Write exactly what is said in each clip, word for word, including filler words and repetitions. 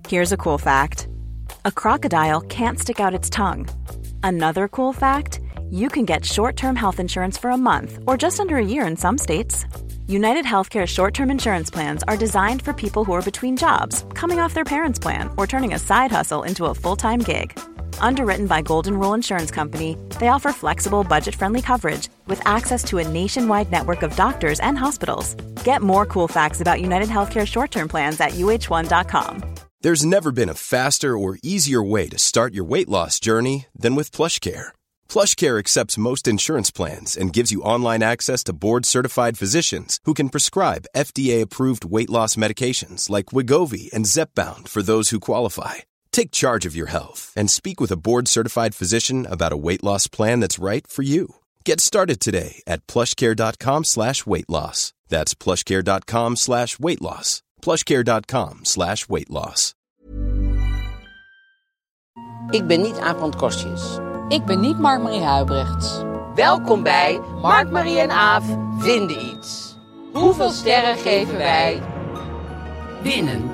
Here's a cool fact. A crocodile can't stick out its tongue. Another cool fact, you can get short-term health insurance for a month or just under a year in some states. United Healthcare short-term insurance plans are designed for people who are between jobs, coming off their parents' plan, or turning a side hustle into a full-time gig. Underwritten by Golden Rule Insurance Company, they offer flexible, budget-friendly coverage with access to a nationwide network of doctors and hospitals. Get more cool facts about United Healthcare short-term plans at U H one dot com. There's never been a faster or easier way to start your weight loss journey than with PlushCare. PlushCare accepts most insurance plans and gives you online access to board-certified physicians who can prescribe F D A-approved weight loss medications like Wegovy and Zepbound for those who qualify. Take charge of your health and speak with a board-certified physician about a weight loss plan that's right for you. Get started today at plushcare.com slash weight loss. That's plushcare.com slash weight loss. plushcare.com slash weight loss. Ik ben niet Aaf van het Kostjes. Ik ben niet Mark-Marie Huibrechts. Welkom bij Mark, Marie en Aaf vinden iets. Hoeveel sterren geven wij? Winnen.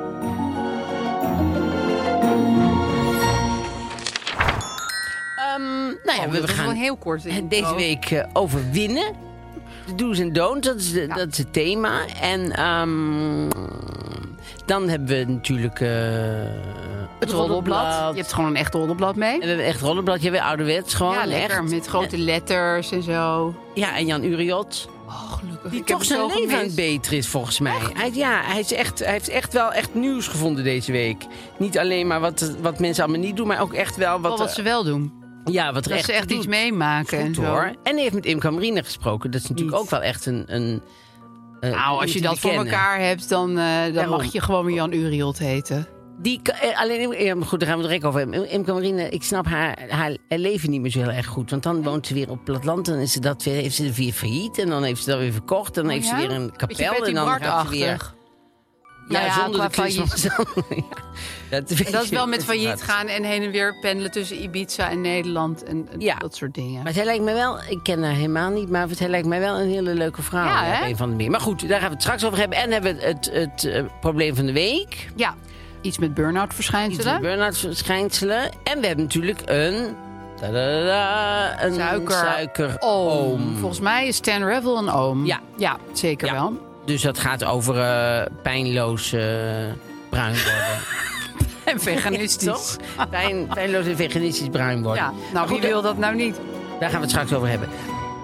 Um, nou ja, oh, we, we gaan heel kort in deze week uh, over winnen. De do's en don'ts, dat is, de, ja. dat is het thema. En um, dan hebben we natuurlijk uh, het roddelblad. Je hebt gewoon een echt roddelblad mee. En we hebben echt roddelblad. Je hebt ouderwets gewoon. Ja, lekker. Echt. Met grote letters en zo. Ja, en Jan Uriot. Oh, gelukkig. Die ik toch zijn leven gemist. aan het beter is, volgens mij. Hij, ja, hij, is echt, hij heeft echt wel echt nieuws gevonden deze week. Niet alleen maar wat, wat mensen allemaal niet doen, maar ook echt wel wat... Wel wat ze wel doen. Ja, wat er dat echt ze echt doet. iets meemaken Goed, en zo. Hoor. En hij heeft met Imca Marine gesproken. Dat is natuurlijk niet. ook wel echt een... een uh, nou, als je dat voor kennen. elkaar hebt, dan, uh, dan mag je gewoon weer Jan Uriot heten. Die, alleen, goed, daar gaan we het direct over hebben. Imca Marine, ik snap haar, haar leven niet meer zo heel erg goed. Want dan woont ze weer op het platteland. Dan is ze dat weer, heeft ze er weer failliet. En dan heeft ze dat weer verkocht. Dan oh, heeft ja? ze weer een kapel. Beetje en dan gaat ze weer... Ja, nou ja, zonder de Christmas. ja, dat, dat is wel met failliet gaan en heen en weer pendelen tussen Ibiza en Nederland en, en ja. dat soort dingen. Maar zij lijkt mij wel, ik ken haar helemaal niet, maar zij lijkt mij wel een hele leuke vrouw. Ja, hè? Een van de meer. Maar goed, daar gaan we het straks over hebben. En hebben we het, het, het uh, probleem van de week. Ja, iets met burn-out verschijnselen. Iets met burn-out verschijnselen. En we hebben natuurlijk een... Tadada, een suiker. suikeroom. Volgens mij is Stan Revel een oom. Ja, ja zeker ja. wel. Dus dat gaat over uh, pijnloos uh, bruin worden. En veganistisch. Toch? Pijn, pijnloos en veganistisch bruin worden. Ja, nou wie wil dat nou niet? Daar gaan we het straks over hebben.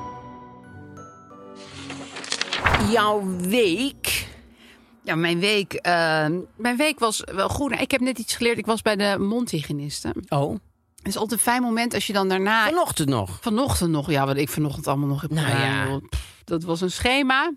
Jouw week... Ja, mijn week, uh, mijn week was wel goed. Ik heb net iets geleerd. Ik was bij de mondhygiëniste. Oh. Het is altijd een fijn moment als je dan daarna... Vanochtend nog? Vanochtend nog, ja. Wat ik vanochtend allemaal nog heb nou, gedaan. Ja. Pff, dat was een schema.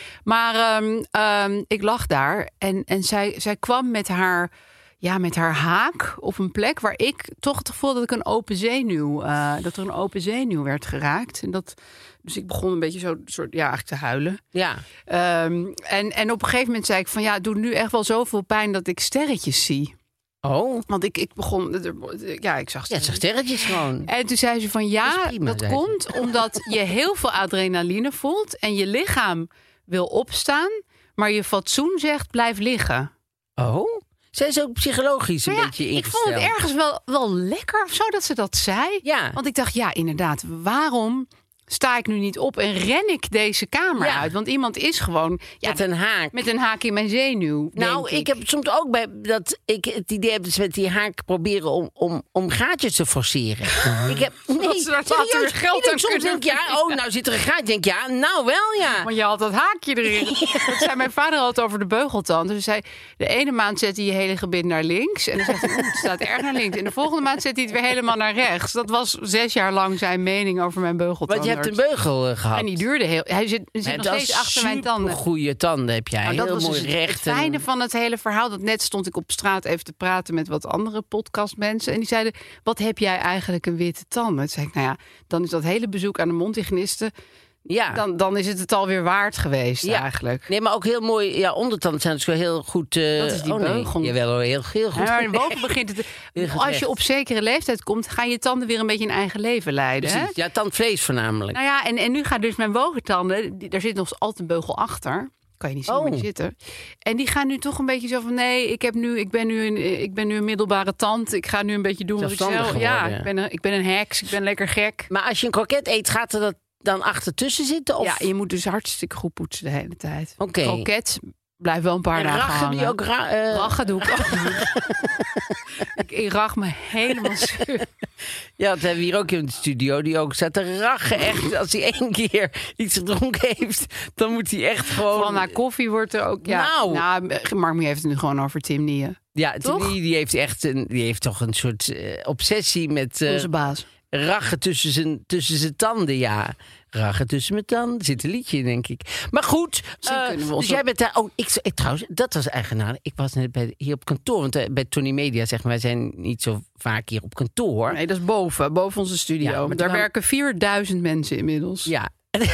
Maar um, um, ik lag daar en, en zij, zij kwam met haar, ja, met haar haak op een plek waar ik toch het gevoel dat ik een open zenuw, uh, dat er een open zenuw werd geraakt. En dat, dus ik begon een beetje zo, soort, ja, eigenlijk te huilen. Ja. Um, en, en op een gegeven moment zei ik van ja, het doet nu echt wel zoveel pijn dat ik sterretjes zie. Oh. Want ik, ik begon... Ja, ik zag sterretjes. Ja, zag sterretjes gewoon. En toen zei ze van ja, dat, prima, dat komt ze. Omdat je heel veel adrenaline voelt en je lichaam wil opstaan, maar je fatsoen zegt blijf liggen. Oh. Zij is ook psychologisch een nou ja, beetje ingesteld. Ik vond het ergens wel, wel lekker of zo dat ze dat zei. Ja. Want ik dacht, ja, inderdaad, waarom sta ik nu niet op en ren ik deze kamer ja. uit? Want iemand is gewoon... Ja, met een haak. Met een haak in mijn zenuw, Nou, ik. ik heb soms ook bij dat ik het idee heb dat ze met die haak proberen om, om, om gaatjes te forceren. ik heb... Nee, dat ze daar serieus geld aan soms denk ik, ja, oh, nou zit er een gaatje. Denk ja, nou wel, ja. Want je had dat haakje erin. ja. Dat zei mijn vader altijd over de beugeltand. Dus hij zei, de ene maand zet hij je hele gebit naar links. En dan zegt hij, oeh, het staat erg naar links. En de volgende maand zet hij het weer helemaal naar rechts. Dat was zes jaar lang zijn mening over mijn beugeltand. Want je hebt een beugel uh, gehad. En die duurde heel... Hij zit, zit ja, nog steeds achter mijn tanden. Goede tanden heb jij. Nou, dat heel was mooi dus recht. Het fijne van het hele verhaal. Dat net stond ik op straat even te praten met wat andere podcastmensen. En die zeiden, wat heb jij eigenlijk een witte tand? Toen zei ik, nou ja, dan is dat hele bezoek aan de mondhygiëniste... Ja. Dan, dan is het het alweer waard geweest ja. eigenlijk. Nee, maar ook heel mooi. Ja, ondertanden zijn dus wel heel goed. Uh, dat is die oh, beugel. Nee. Jawel, heel, heel goed. Ja, maar boven begint het. Als je op zekere leeftijd komt, gaan je tanden weer een beetje een eigen leven leiden. Hè? Ja, tandvlees voornamelijk. Nou ja, en, en nu gaat dus mijn boventanden. Daar zit nog altijd een beugel achter. kan je niet zien, Oh. moet je zitten. En die gaan nu toch een beetje zo van... nee, ik, heb nu, ik, ben nu een, ik ben nu een middelbare tand. Ik ga nu een beetje doen wat ik Zelfstandig zelf... Ja, geworden. ik ben, een, ik ben een heks, ik ben lekker gek. Maar als je een kroket eet, gaat er dat dan achter tussen zitten? Of? Ja, je moet dus hartstikke goed poetsen de hele tijd. Oké. Kroket blijft wel een paar En dagen raggen hangen. die ook... Ra- eh, Raggen doe ik ook. ik, ik rag me helemaal zuur. Ja, dat hebben we hier ook in de studio. Die ook staat te rachen. Echt, als hij één keer iets gedronken heeft, dan moet hij echt gewoon... Van na koffie wordt er ook... Ja, Nou. nou, Mark heeft het nu gewoon over Tim Nieën. Ja, Toch? die, die heeft echt een, die heeft toch een soort eh, obsessie met eh, Onze baas. rachen tussen zijn, tussen zijn tanden. Ja, rachen tussen mijn tanden. Er zit een liedje in, denk ik. Maar goed, Misschien eh, kunnen we ons dus jij ook- bent daar... Oh, ik, ik, trouwens, dat was eigenaardig. Ik was net bij, hier op kantoor. Want eh, bij Tony Media, zeg maar, wij zijn niet zo vaak hier op kantoor. Nee, dat is boven, boven onze studio. Ja, maar Daar dan- werken vierduizend mensen inmiddels. Ja.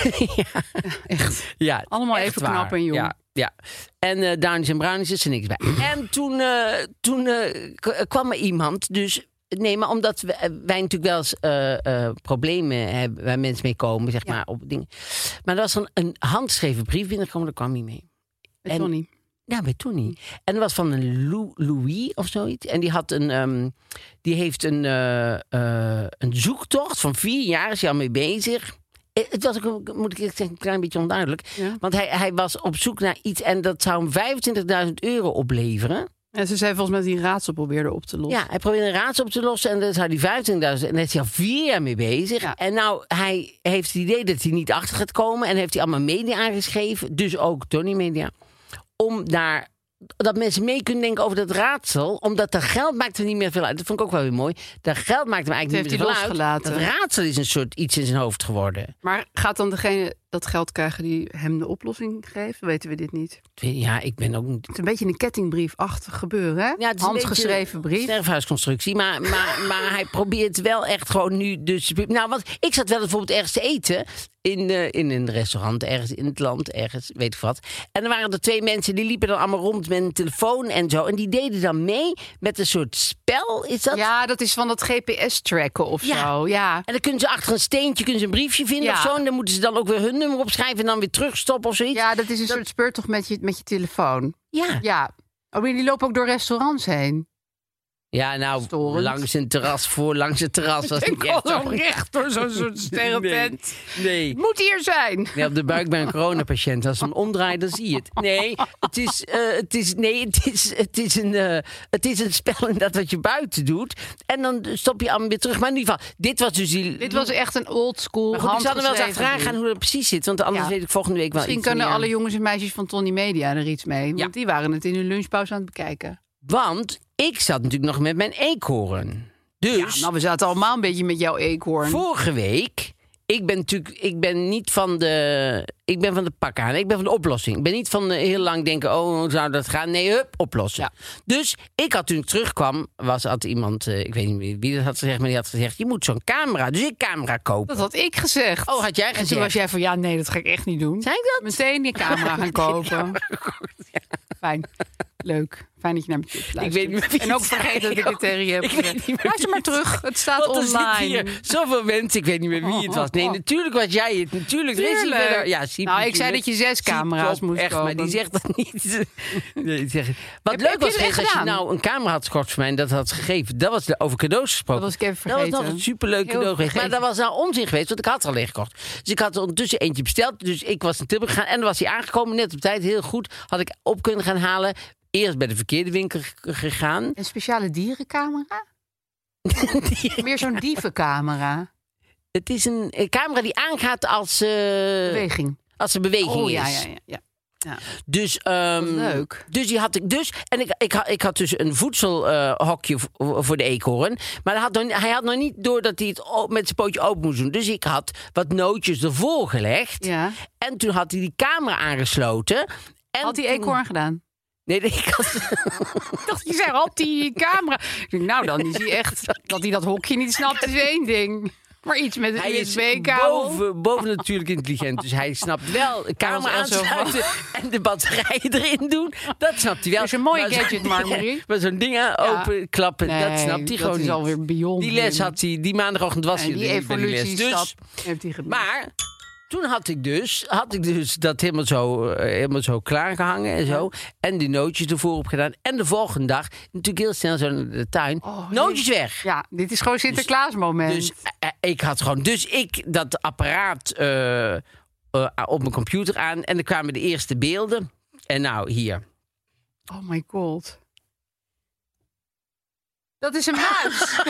ja. Echt. Ja, Allemaal echt even waar. knap en jong. Ja, ja. En uh, Downies en Brownies is er niks bij. En toen, uh, toen uh, k- kwam er iemand, dus... Nee, maar omdat we, wij natuurlijk wel eens uh, uh, problemen hebben... waar mensen mee komen, zeg Ja. maar, op dingen. Maar er was dan een handgeschreven brief binnengekomen, daar kwam hij mee. Met En- Tony. Ja, bij Tony. En dat was van een Lou, Louis of zoiets. En die had een, um, die heeft een, uh, uh, een zoektocht van vier jaar, is hij al mee bezig. Eh, Het was ook, moet ik zeggen, een klein beetje onduidelijk. Ja. Want hij, hij was op zoek naar iets en dat zou hem vijfentwintigduizend euro opleveren. En ze zei volgens mij dat hij een raadsel probeerde op te lossen. Ja, hij probeerde een raadsel op te lossen en dat zou hij vijfentwintigduizend. En daar is hij al vier jaar mee bezig. Ja. En nou, hij heeft het idee dat hij niet achter gaat komen. En heeft hij allemaal media aangeschreven, dus ook Tony Media. Om daar, dat mensen mee kunnen denken over dat raadsel. Omdat dat geld maakt hem niet meer veel uit. Dat vond ik ook wel weer mooi. Dat geld maakt hem eigenlijk Dat niet heeft meer hij veel uit. losgelaten. Dat raadsel is een soort iets in zijn hoofd geworden. Maar gaat dan degene dat geld krijgen die hem de oplossing geeft? Weten we dit niet. Ja, ik ben ook niet... Het is een beetje een kettingbriefachtig gebeuren, hè? Ja, het is een handgeschreven beetje brief. sterfhuisconstructie. Maar, maar, maar hij probeert wel echt gewoon nu... Dus, nou, want ik zat wel bijvoorbeeld ergens te eten... In, uh, in een restaurant, ergens in het land, ergens, weet ik wat. En er waren er twee mensen, die liepen dan allemaal rond met een telefoon en zo. En die deden dan mee met een soort spel, is dat? Ja, dat is van dat G P S-tracken of Ja. zo. Ja. En dan kunnen ze achter een steentje kunnen ze een briefje vinden Ja. of zo. En dan moeten ze dan ook weer hun nummer opschrijven en dan weer terugstoppen of zoiets. ja, dat is een soort speurtocht met je, met je telefoon. Ja. Ja. Oh, maar die lopen ook door restaurants heen. Ja, nou, Storend. langs een terras, voor langs het terras was Ik niet denk echt al zo recht door zo'n soort sterrentent. Nee, nee. Het moet hier zijn. Nee, op de buik bij een coronapatiënt. Als ze hem omdraait, dan zie je het. Nee, het is, uh, het is, nee, het is, het is, een, uh, het is een spel inderdaad wat je buiten doet. En dan stop je allemaal weer terug. Maar in ieder geval, dit was dus die... Dit was echt een old school Maar goed, ik zal er wel eens handgeschreven achteraan gaan brief. hoe dat precies zit. Want anders Ja. weet ik volgende week wel Misschien iets kunnen meer. alle jongens en meisjes van Tony Media er iets mee. Want Ja. die waren het in hun lunchpauze aan het bekijken. Want ik zat natuurlijk nog met mijn eekhoorn. Dus... Ja, nou, we zaten allemaal een beetje met jouw eekhoorn. Vorige week, ik ben natuurlijk, ik ben niet van de, ik ben van de pak aan, ik ben van de oplossing. Ik ben niet van de heel lang denken, oh, hoe zou dat gaan? Nee, hup, oplossen. Ja. Dus ik had toen ik terugkwam, was had iemand, uh, ik weet niet wie, wie dat had gezegd, maar die had gezegd, je moet zo'n camera, dus ik camera kopen. Dat had ik gezegd. Oh, had jij En toen gezegd? was jij van, ja, nee, dat ga ik echt niet doen. Zei ik dat? Meteen die camera gaan kopen. Fijn. Leuk. Fijn dat je naar me tips luistert. Ik weet niet meer wie En ook het vergeet zei. dat ik het tegen je heb Ik weet gezegd. niet meer Luister maar wie het terug. Het staat Want er zitten online. hier zoveel mensen, ik weet niet meer wie het was. Nee, natuurlijk was jij het. Natuurlijk. er is Tuurlijk. verder- Ja, Siep Nou, ik natuurlijk. zei dat je zes Siep, camera's klopt, moest echt, maar die kopen. zegt dat niet. Nee, die zegt, wat Heb- leuk heb je was het echt geweest als je gedaan? nou een camera had gekocht voor mij en dat had gegeven. Dat was de, over cadeaus gesproken. Dat was ik even Dat was vergeten. nog een superleuk Heel cadeau geweest. Maar vergeten. dat was nou onzin geweest, want ik had er al een gekocht. Dus ik had er ondertussen eentje besteld. Dus ik was naar Tilburg gegaan en dan was hij aangekomen. Net op tijd, heel goed. Had ik op kunnen gaan halen. Eerst bij de verkeerde winkel g- gegaan. Een speciale dierencamera? Meer zo'n dievencamera. Het is een, een camera die aangaat als, uh, Beweging. als er beweging Oh, is. ja, ja, ja. ja. ja. Dus, um, Wat leuk. Dus die had ik dus. En ik, ik, had, ik had dus een voedselhokje uh, voor, voor de eekhoorn. Maar hij had, nog, hij had nog niet door dat hij het op, met zijn pootje open moest doen. Dus ik had wat nootjes ervoor gelegd. Ja. En toen had hij die camera aangesloten. En Had die toen- eekhoorn gedaan? Nee, nee, ik had... Ik dacht, je zei, had die camera? Ik denk, nou, dan is hij echt... Dat hij dat hokje niet snapt, is één ding. Maar iets met een Hij U is S B-kabel. boven, boven natuurlijk intelligent. Dus hij snapt wel de camera Hij was al zo aansluiten en de batterij erin doen. Dat snapt hij wel. Dat is een mooie Maar zo'n- gadget, Mark-Marie. Maar zo'n ding aan open klappen, dat Nee, snapt hij dat gewoon is niet. alweer beyond Die les him. had hij, die maandagochtend was Nee, hij die bij die les. evolutiestap Dus, heeft hij gedaan. maar toen had ik dus, had ik dus dat helemaal zo, uh, helemaal zo klaargehangen en zo. Ja. En die nootjes ervoor op gedaan. En de volgende dag, natuurlijk heel snel zo naar de tuin. Oh, nootjes dit, weg. Ja, dit is gewoon Sinterklaasmoment. Dus, dus uh, ik had gewoon, dus ik dat apparaat uh, uh, op mijn computer aan. En er kwamen de eerste beelden. En nou, hier. Oh my god. Dat is een muis.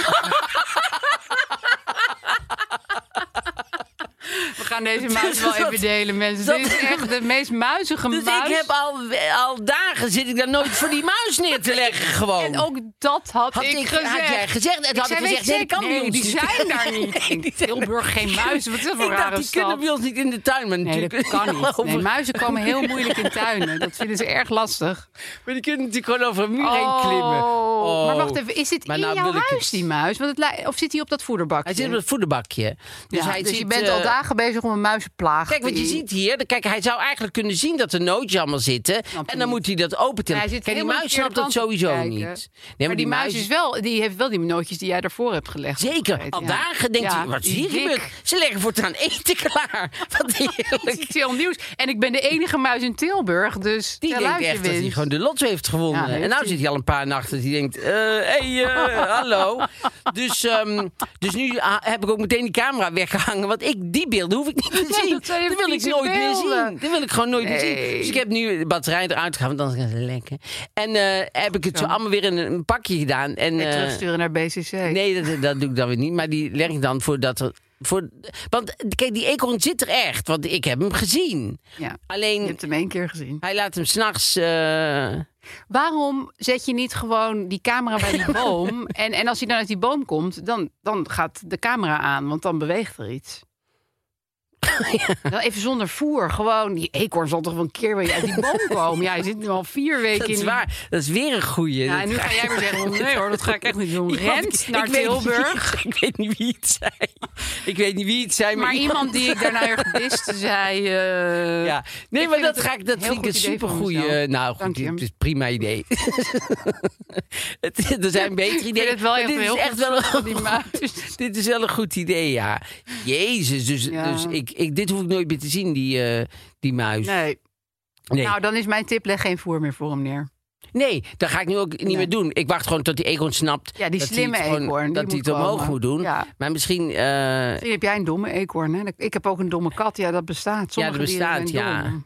We gaan deze muis dus wel even dat, delen, mensen. Dat, Dit is echt de meest muizige dus muis. Ik heb al, al dagen zit ik daar nooit voor die muis neer te leggen gewoon. En ook dat had, had ik, ik gezegd. Had jij gezegd? En ik had zei, ik gezegd, nee, dat kan nee, bij ons die niet. zijn daar niet. In Tilburg geen muizen. Wat is dat voor ik rare dacht, die stad? kunnen bij ons niet in de tuin. Maar nee, dat kan niet. Over... Nee, muizen komen heel moeilijk in tuinen. Dat vinden ze erg lastig. Maar die kunnen natuurlijk gewoon over een muur oh, heen klimmen. Oh. Maar wacht even, is dit maar in nou jouw huis, het... die muis? Want het li- of zit hij op dat voederbakje? Hij zit op het voederbakje. Dus, ja, hij dus ziet, je bent uh... al dagen bezig om een muizenplaag. Kijk, want je ziet hier, kijk, hij zou eigenlijk kunnen zien dat er nootjes allemaal zitten. Snap en dan niet. Moet hij dat opentellen. Ja, kijk, die muis snapt dat sowieso kijken. Niet. Nee, maar, maar die, die muis is wel, die heeft wel die nootjes die jij daarvoor hebt gelegd. Zeker, al ja. dagen denkt ja, hij, wat is hier gebeurd? Ze leggen voortaan eten klaar. Wat heerlijk. Dat is iets heel nieuws. En ik ben de enige muis in Tilburg, dus die denkt echt dat hij gewoon de lotto heeft gewonnen. Ja, en nou zit hij al een paar nachten. Die denkt, hé, uh, hey, uh, hallo. Dus, um, dus nu heb ik ook meteen die camera weggehangen. Want ik, die beelden hoef ik niet te zien. Ja, dat, dat wil ik nooit beelden. meer zien. Dat wil ik gewoon nooit nee. meer zien. Dus ik heb nu de batterij eruit gehaald, want anders gaan ze lekken. En uh, heb ik het zo allemaal weer in een pakje gedaan. En, uh, en terugsturen naar B C C. Nee, dat, dat doe ik dan weer niet. Maar die leg ik dan voor dat er... Voor, want kijk, die eekhoorn zit er echt. Want ik heb hem gezien. Ja, alleen, je hebt hem één keer gezien. Hij laat hem s'nachts... Uh... Waarom zet je niet gewoon die camera bij die boom? en, en als hij dan uit die boom komt, dan, dan gaat de camera aan. Want dan beweegt er iets. Ja. Dan even zonder voer. Gewoon, die eekhoorn zal toch wel een keer weer uit die boom komen. Ja, hij zit nu al vier weken dat is in. Waar. Die... Dat is weer een goeie. Ja, en nu ga jij maar zeggen, nee hoor, dat ga ik echt niet doen. Rent ja, naar ik Tilburg. Weet niet, ik weet niet wie het zei. Ik weet niet wie het zei. Maar, maar iemand, iemand die ik daarna gedist zei... Uh, ja. Nee, maar dat, ga ik, dat vind ik een supergoeie... Uh, nou goed, het is prima idee. het, er zijn betere ideeën. Ik vind het wel echt, dit heel is echt wel een, die muis. Dit is wel een goed idee, ja. Jezus, dus, ja. dus ik, ik, dit hoef ik nooit meer te zien, die, uh, die muis. Nee. nee. Nou, dan is mijn tip, leg geen voer meer voor hem neer. Nee, dat ga ik nu ook niet nee. meer doen. Ik wacht gewoon tot die eekhoorn snapt. Ja, die dat slimme hij eekhoorn. Dat hij het omhoog moet doen. Ja. Maar misschien... Uh... misschien heb jij een domme eekhoorn, hè? Ik heb ook een domme kat. Ja, dat bestaat. Sommige ja, dat bestaat, ja. Dom.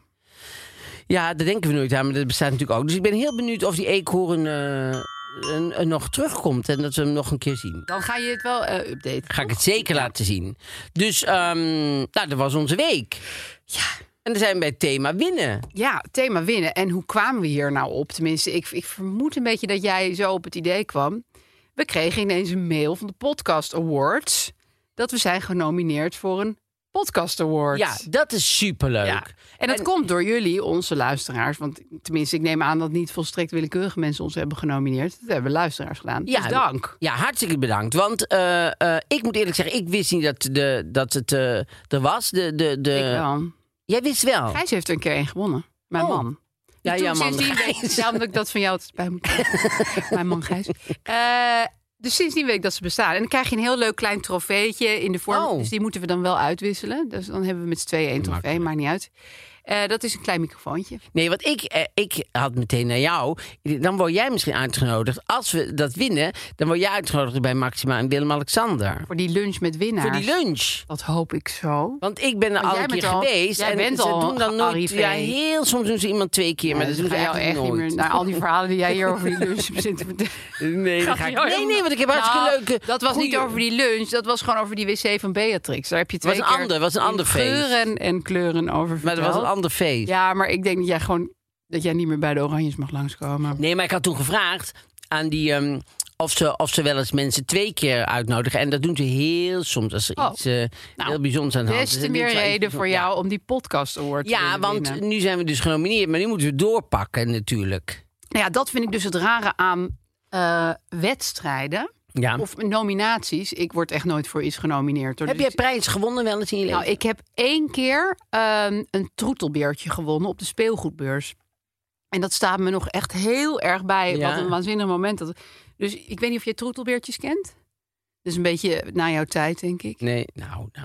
Ja, daar denken we nooit aan, maar dat bestaat natuurlijk ook. Dus ik ben heel benieuwd of die eekhoorn... Uh... En, en nog terugkomt en dat we hem nog een keer zien. Dan ga je het wel uh, updaten. Ga ik het zeker ja. laten zien. Dus, um, nou, dat was onze week. Ja. En dan zijn we bij het thema winnen. Ja, thema winnen. En hoe kwamen we hier nou op? Tenminste, ik, ik vermoed een beetje dat jij zo op het idee kwam. We kregen ineens een mail van de Podcast Awards... dat we zijn genomineerd voor een Podcast Award. Ja, dat is superleuk. Ja. En dat en... komt door jullie, onze luisteraars. Want tenminste, ik neem aan dat niet volstrekt willekeurige mensen ons hebben genomineerd. Dat hebben luisteraars gedaan. Ja, dus dank. Ja, hartstikke bedankt. Want uh, uh, ik moet eerlijk zeggen, ik wist niet dat, de, dat het uh, er was. De, de, de... Ik wel. Jij wist wel? Gijs heeft er een keer een gewonnen. Mijn oh. man. Ja, ja, man. Daarom dat ik dat van jou bij moet. Mijn man Gijs. Uh, Dus sindsdien weet ik dat ze bestaan. En dan krijg je een heel leuk klein trofeetje in de vorm. Oh. Dus die moeten we dan wel uitwisselen. Dus dan hebben we met z'n tweeën één trofee, maakt niet uit. Uh, dat is een klein microfoontje. Nee, want ik, uh, ik had meteen naar jou. Dan word jij misschien uitgenodigd. Als we dat winnen, dan word jij uitgenodigd bij Maxima en Willem-Alexander. Voor die lunch met winnaars. Voor die lunch. Dat hoop ik zo. Want ik ben er al een keer al, geweest. Jij en bent ze al doen dan nooit. Ja, heel soms doen ze iemand twee keer. Maar ja, dat doen ze jou echt nooit. Niet meer naar al die verhalen die jij hier over die lunch zit te vertellen. Nee, dat ga ik, nee, nee, want ik heb hartstikke nou, leuke... Dat was goeie... niet over die lunch. Dat was gewoon over die wc van Beatrix. Daar heb je twee was een keer ander, was een ander feest. Geuren en kleuren over verteld. Maar dat was een ander feest. Ja, maar ik denk dat jij gewoon dat jij niet meer bij de Oranjes mag langskomen. Nee, maar ik had toen gevraagd aan die um, of ze of ze wel eens mensen twee keer uitnodigen en dat doen ze heel soms als er oh. iets uh, nou, heel bijzonders aan de hand is. Des te meer reden voor jou ja. om die podcast award ja, te Ja, want winnen. Nu zijn we dus genomineerd, maar nu moeten we doorpakken natuurlijk. Nou ja, dat vind ik dus het rare aan uh, wedstrijden. Ja. Of nominaties. Ik word echt nooit voor iets genomineerd. Hoor. Heb jij prijs gewonnen wel eens in je leven? Nou, ik heb één keer um, een troetelbeertje gewonnen op de speelgoedbeurs. En dat staat me nog echt heel erg bij. Ja. Wat een waanzinnig moment. Dat... Dus ik weet niet of je troetelbeertjes kent. Dus een beetje na jouw tijd, denk ik. Nee, nou... nou.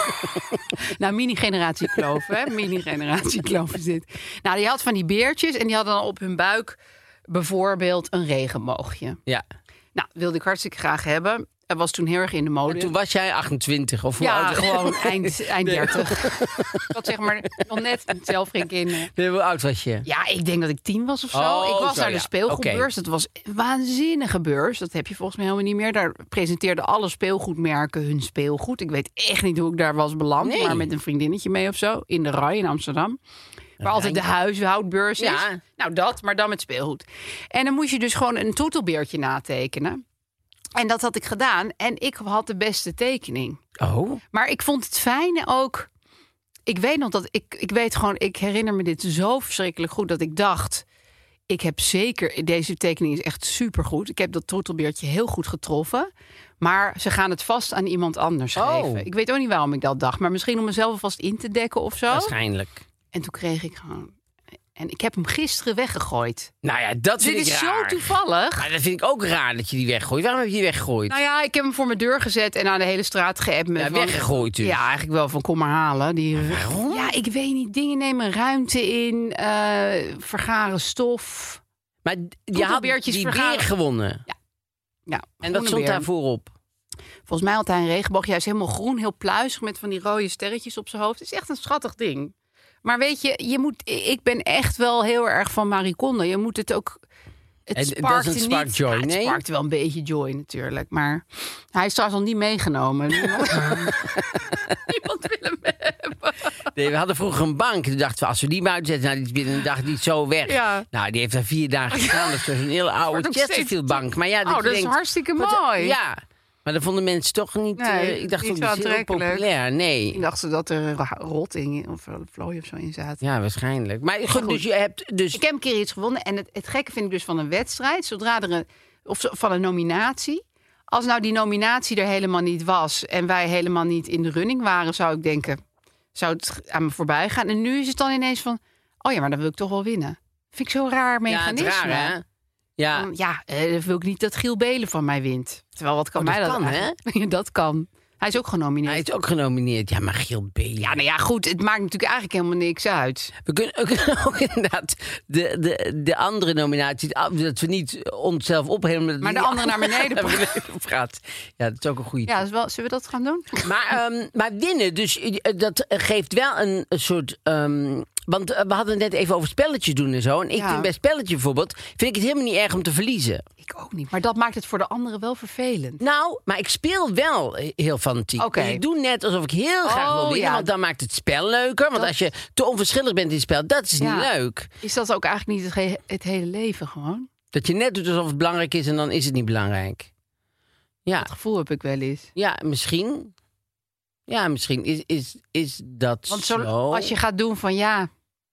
Nou, mini-generatie kloof, hè? Mini-generatie kloof is dit. Nou, die had van die beertjes en die hadden dan op hun buik bijvoorbeeld een regenboogje. Ja. Nou, wilde ik hartstikke graag hebben. Dat was toen heel erg in de mode. En toen was jij achtentwintig of hoe ja, oud? gewoon eind, eind dertig. Ik had zeg maar nog net zelf geen kinderen. Nee, hoe oud was je? Ja, ik denk dat ik tien was of zo. Oh, ik was zo, naar de ja. speelgoedbeurs. Dat was een waanzinnige beurs. Dat heb je volgens mij helemaal niet meer. Daar presenteerden alle speelgoedmerken hun speelgoed. Ik weet echt niet hoe ik daar was beland. Nee. Maar met een vriendinnetje mee of zo. In de Rai in Amsterdam. Waar altijd de huishoudbeurs is. Ja. Nou, dat, maar dan met speelgoed. En dan moest je dus gewoon een troetelbeertje natekenen. En dat had ik gedaan. En ik had de beste tekening. Oh. Maar ik vond het fijne ook. Ik weet nog dat ik, ik weet gewoon, ik herinner me dit zo verschrikkelijk goed dat ik dacht, ik heb zeker, deze tekening is echt supergoed. Ik heb dat troetelbeertje heel goed getroffen. Maar ze gaan het vast aan iemand anders Oh. geven. Ik weet ook niet waarom ik dat dacht. Maar misschien om mezelf alvast in te dekken of zo. Waarschijnlijk. En toen kreeg ik gewoon. En ik heb hem gisteren weggegooid. Nou ja, dat vind Dit ik is raar. zo toevallig. Maar dat vind ik ook raar dat je die weggooit. Waarom heb je die weggegooid? Nou ja, ik heb hem voor mijn deur gezet en aan de hele straat geappt. met Ja, van- weggegooid dus. Ja, eigenlijk wel van kom maar halen. Die, waarom? Ja, ik weet niet. Dingen nemen ruimte in. eh, vergaren stof. Maar je had Troetelbeertjes die vergaren. beer gewonnen. Ja, En dat stond beer. daar voorop. Volgens mij had hij een regenboog. Juist helemaal groen, heel pluizig met van die rode sterretjes op zijn hoofd. Het is echt een schattig ding. Maar weet je, je moet, ik ben echt wel heel erg van Marie Kondo. Je moet het ook. Het Het sparkt doesn't spark niet. joy, Ja, het nee? sparkt wel een beetje joy natuurlijk. Maar hij is trouwens al niet meegenomen. Niemand, Niemand wil hem hebben. Nee, we hadden vroeger een bank. Toen dachten we, als we die buiten zetten, nou, die is binnen een dag niet zo weg. Ja. Nou, die heeft daar vier dagen gestaan. Dat is dus een hele oude nog steeds- Chesterfield-bank. Maar ja, Oh, je dat is denkt, hartstikke wat- mooi. Ja, maar dat vonden mensen toch niet. Nee, eh, ik dacht niet ook zo dat is heel aantrekkelijk. populair. Nee. Ik dacht ze dat er ra- rotting of vlooi of zo in zaten. Ja, waarschijnlijk. Maar goed, goed. dus je hebt dus. Ik heb een keer iets gewonnen. En het, het gekke vind ik dus van een wedstrijd. Zodra er een. Of zo- van een nominatie. Als nou die nominatie er helemaal niet was. En wij helemaal niet in de running waren. Zou ik denken. Zou het aan me voorbij gaan. En nu is het dan ineens van. Oh ja, maar dan wil ik toch wel winnen. Vind ik zo'n raar Ja, mechanisme. het raar, hè? Ja. Van, ja, eh, dan wil ik niet dat Giel Belen van mij wint. Terwijl wat kan Oh, dat mij dat kan, hè? eigenlijk- Ja, dat kan. Hij is ook genomineerd. Hij is ook genomineerd. Ja, maar Giel Belen. Ja, nou ja, goed. Het maakt natuurlijk eigenlijk helemaal niks uit. We kunnen, we kunnen ook inderdaad de, de, de andere nominaties, dat we niet onszelf opheffen. Maar de andere naar beneden naar beneden praat. Ja, dat is ook een goede. Ja, dat is wel, zullen we dat gaan doen? Maar, ehm, maar winnen, dus eh, dat geeft wel een, een soort. ehm, want eh, we hadden het net even over spelletjes doen en zo. En ik Ja. vind bij spelletje bijvoorbeeld, vind ik het helemaal niet erg om te verliezen. Ik ook niet. Maar dat maakt het voor de anderen wel vervelend. Nou, maar ik speel wel heel fanatiek. Oké. Dus ik doe net alsof ik heel graag Oh, wil winnen, ja. want dan maakt het spel leuker. Want Dat- als je te onverschillig bent in het spel, dat is Ja. niet leuk. Is dat ook eigenlijk niet het, ge- het hele leven gewoon? Dat je net doet alsof het belangrijk is en dan is het niet belangrijk. Ja, Dat gevoel heb ik wel eens. ja misschien. Ja, misschien is, is, is dat Want zo. zo, als je gaat doen van ja,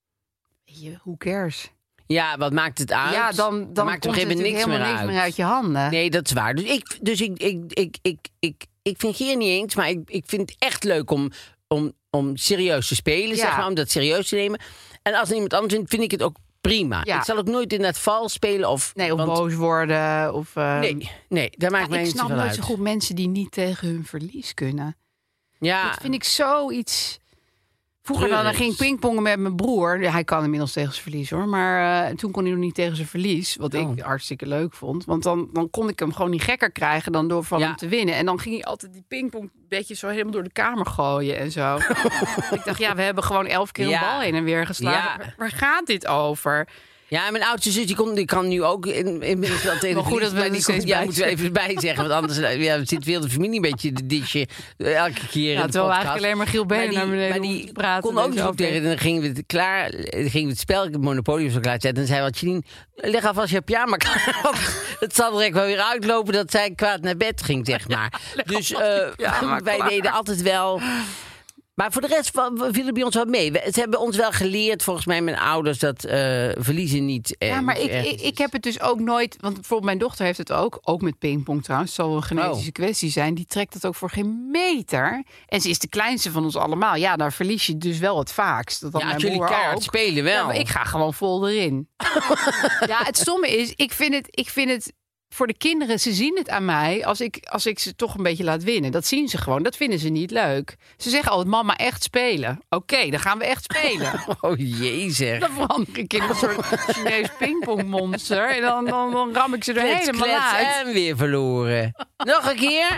weet je, who cares? Ja, wat maakt het uit? Ja, dan, dan maakt komt er er geen natuurlijk niks helemaal meer niks uit. meer uit je handen. Nee, dat is waar. Dus ik, dus ik, ik, ik, ik, ik, ik vind Geer niet eens, maar ik, ik vind het echt leuk om, om, om serieus te spelen, Ja. zeg maar, om dat serieus te nemen. En als er iemand anders vindt, vind ik het ook prima. Ja. Ik zal ook nooit in dat val spelen of... Nee, of want- boos worden. Of, eh, Nee, nee, daar maakt ja, mij ik niet snap zoveel nooit uit. zo goed mensen die niet tegen hun verlies kunnen. Ja, Dat vind ik zoiets. Vroeger dan, dan Treurig. ging ik pingpongen met mijn broer. Ja, hij kan inmiddels tegen zijn verlies hoor. Maar eh, toen kon hij nog niet tegen zijn verlies. Wat Oh. ik hartstikke leuk vond. Want dan, dan kon ik hem gewoon niet gekker krijgen dan door van Ja. hem te winnen. En dan ging hij altijd die pingpong beetje zo helemaal door de kamer gooien en zo. Ik dacht, ja, we hebben gewoon elf keer Ja. een bal heen en weer geslagen. Ja. Waar, waar gaat dit over? ja, mijn oudste zus die, kon, die kan nu ook in, inmiddels wel tegen Wel goed verlies, dat we maar er die steeds komt- ja, bij moeten we even bij zeggen. Want anders eh, ja, zit veel de familie een beetje de disje eh, elke keer Ja, in de terwijl we podcast. eigenlijk alleen maar Giel Benen die- naar beneden maar hoeven die te praten kon ook en niet zo. goed tegen. En dan gingen we het klaar, eh, gingen we het spel, Monopoly of zo klaarzetten. En zei wat Janine, leg alvast je pyjama klaar. Want het zal direct wel weer uitlopen dat zij kwaad naar bed ging, zeg maar. Dus eh, pyjama wij klaar. deden altijd wel... Maar voor de rest wa- wa- viel het bij ons wel mee. We- Ze hebben ons wel geleerd, volgens mij mijn ouders, dat eh, verliezen niet eh, Ja, maar niet ik, erg ik, is. ik heb het dus ook nooit... Want bijvoorbeeld mijn dochter heeft het ook. Ook met pingpong trouwens. Het zal wel een genetische Oh. kwestie zijn. Die trekt het ook voor geen meter. En ze is de kleinste van ons allemaal. Ja, daar verlies je dus wel het vaakst. Dat dan Ja, mijn als jullie broer keihard ook. spelen wel. Ja, maar ik ga gewoon vol erin. Ja, het stomme is, ik vind het, ik vind het voor de kinderen, ze zien het aan mij als ik, als ik ze toch een beetje laat winnen. Dat zien ze gewoon. Dat vinden ze niet leuk. Ze zeggen altijd, mama, echt spelen. Oké, okay, dan gaan we echt spelen. Oh jee zeg. Dan verander ik in een soort Chinees pingpongmonster. En dan, dan, dan ram ik ze er klets, helemaal klets uit. En weer verloren. Nog een keer?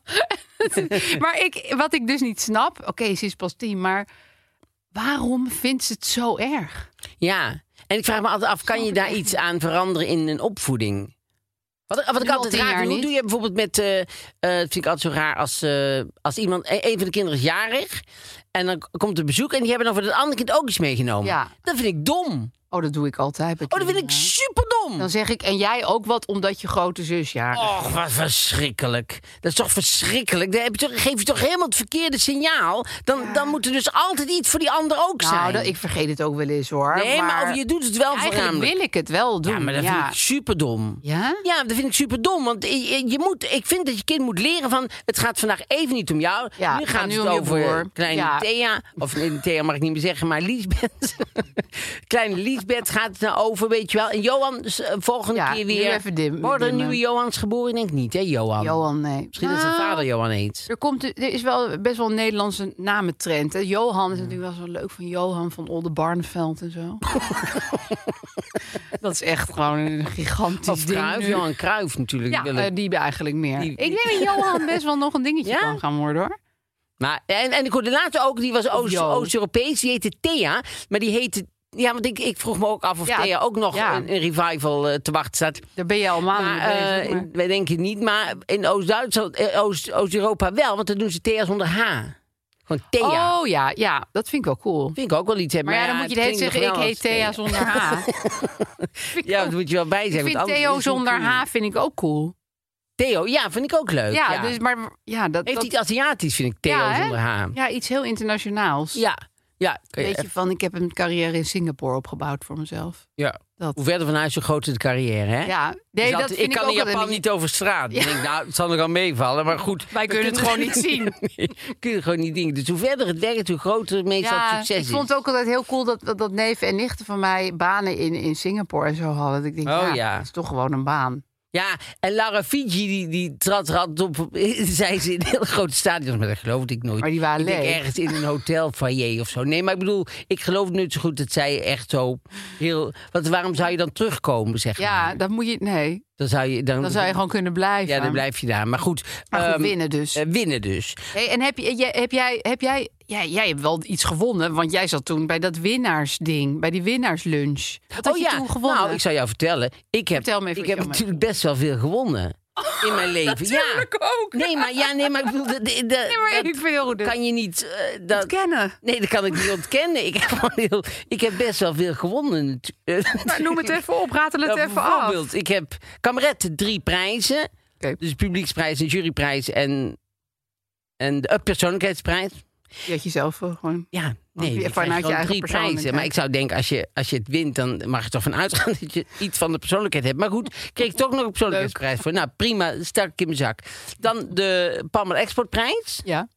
Maar ik, wat ik dus niet snap... Oké, okay, ze is pas tien, maar waarom vindt ze het zo erg? Ja, en ik vraag me altijd af, kan je daar iets aan veranderen in een opvoeding? Wat, wat ik altijd raar doe, doe je bijvoorbeeld met... Uh, uh, dat vind ik altijd zo raar als, uh, als iemand... Een van de kinderen is jarig. En dan komt er bezoek en die hebben dan voor het andere kind ook iets meegenomen. Ja. Dat vind ik dom. Oh, dat doe ik altijd. Oh, dat vind ik superdom. Dan zeg ik, en jij ook wat, omdat je grote zus jarig is. Och, wat verschrikkelijk. Dat is toch verschrikkelijk. Dan heb je toch, geef je toch helemaal het verkeerde signaal. Dan, ja. dan moet er dus altijd iets voor die ander ook zijn. Nou, dat, ik vergeet het ook wel eens, hoor. Nee, maar, maar je doet het wel eigenlijk voornamelijk. wil ik het wel doen. Ja, maar dat ja. vind ik superdom. Ja? Ja, dat vind ik superdom. Want je, je moet, ik vind dat je kind moet leren van... Het gaat vandaag even niet om jou. Ja, nu gaat nu het om over voor. kleine ja. Thea. Of nee, Thea mag ik niet meer zeggen, maar Liesbeth. Kleine Liesbeth gaat het nou over, weet je wel. En Johan, dus, uh, volgende ja, keer weer... Even dim, worden er nieuwe Johans geboren? Ik denk niet, hè, Johan? Johan, nee. Misschien dat zijn ah, vader Johan heet. Er, komt, er is wel best wel een Nederlandse namentrend. Hè? Johan is natuurlijk wel zo leuk, van Johan van Oldenbarneveld en zo. Dat is echt gewoon een gigantisch of ding. Cruijff, nu. Johan Cruijff natuurlijk. Ja, uh, die eigenlijk meer. Die, ik denk dat Johan best wel nog een dingetje ja? kan gaan worden, hoor. Maar, en, en ik hoorde later ook, die was Oost, Oost-Europees, die heette Thea. Maar die heette... Ja, want ik, ik vroeg me ook af of ja, Thea ook nog ja. een, een revival uh, te wachten staat. Daar ben je al maanden maar, mee bezig. Uh, maar... Wij denken niet, maar in Oost-Duitsland, uh, Oost, Oost-Europa wel. Want dan doen ze Thea zonder H. Gewoon Thea. Oh ja, ja, dat vind ik wel cool. Vind ik ook wel iets hebben. Maar ja, dan ja, moet je het heet zeggen, ik heet Thea, Thea zonder H. Ja, dat moet je wel bij zeggen. Ik vind Theo zonder H vind ik ook cool. Theo, ja, vind ik ook leuk. Ja, ja. Dus, maar ja, dat... Heeft dat... iets Aziatisch, vind ik, Theo ja, zonder H. Ja, iets heel internationaals. Ja. Ja, Weet je, even... van, ik heb een carrière in Singapore opgebouwd voor mezelf. Ja. Dat. Hoe verder van huis, zo groot is de carrière, hè? Ja. Nee, dus dat ik vind kan ik in Japan een... niet over straat. Ja. Ik denk, nou, het zal nog wel meevallen, maar goed. Wij kunnen het gewoon niet zien. Nee, kun je gewoon niet dingen. Dus hoe verder het werkt, hoe groter meestal ja, het succes is. Ik vond het ook altijd heel cool dat, dat, dat neven en nichten van mij banen in, in Singapore en zo hadden. Ik denk, oh, ja, ja, dat is toch gewoon een baan. Ja, en Lara Fiji, die, die trad er altijd op, zei ze in hele grote stadions, maar dat geloofde ik nooit. Maar die waren ik denk leeg. ergens in een hotelfoyer of zo. Nee, maar ik bedoel, ik geloof nooit zo goed dat zij echt zo heel... Want waarom zou je dan terugkomen, zeg ja, maar? dan moet je... Nee, dan zou je, dan, dan zou je gewoon kunnen blijven. Ja, dan blijf je daar. Maar goed. Maar goed, um, winnen dus. Uh, winnen dus. Hey, en heb, je, heb jij... Heb jij ja, jij hebt wel iets gewonnen, want jij zat toen bij dat winnaarsding, bij die winnaarslunch. Wat had oh je ja, toen gewonnen? Nou, ik zou jou vertellen. Ik heb, Vertel me even ik heb natuurlijk best wel veel gewonnen. In mijn leven. Natuurlijk ja. ook. Nee, maar, ja, nee, maar ik bedoel, de, de, de, nee, maar dat ik veel, dus. kan je niet... Uh, dat, ontkennen. Nee, dat kan ik niet ontkennen. Ik heb, gewoon heel, ik heb best wel veel gewonnen. Maar noem het even op, ratel het ja, even af. Bijvoorbeeld, ik heb kameretten drie prijzen. Okay. Dus publieksprijs en juryprijs en, en de persoonlijkheidsprijs. Die had je zelf gewoon... Ja, nee, je vanuit je eigen drie prijzen. Maar ik zou denken, als je, als je het wint, dan mag je toch van uitgaan dat je iets van de persoonlijkheid hebt. Maar goed, kreeg ik toch nog een persoonlijkheidsprijs voor. Nou, prima, stak ik in mijn zak. Dan de Palmer Exportprijs. Ja.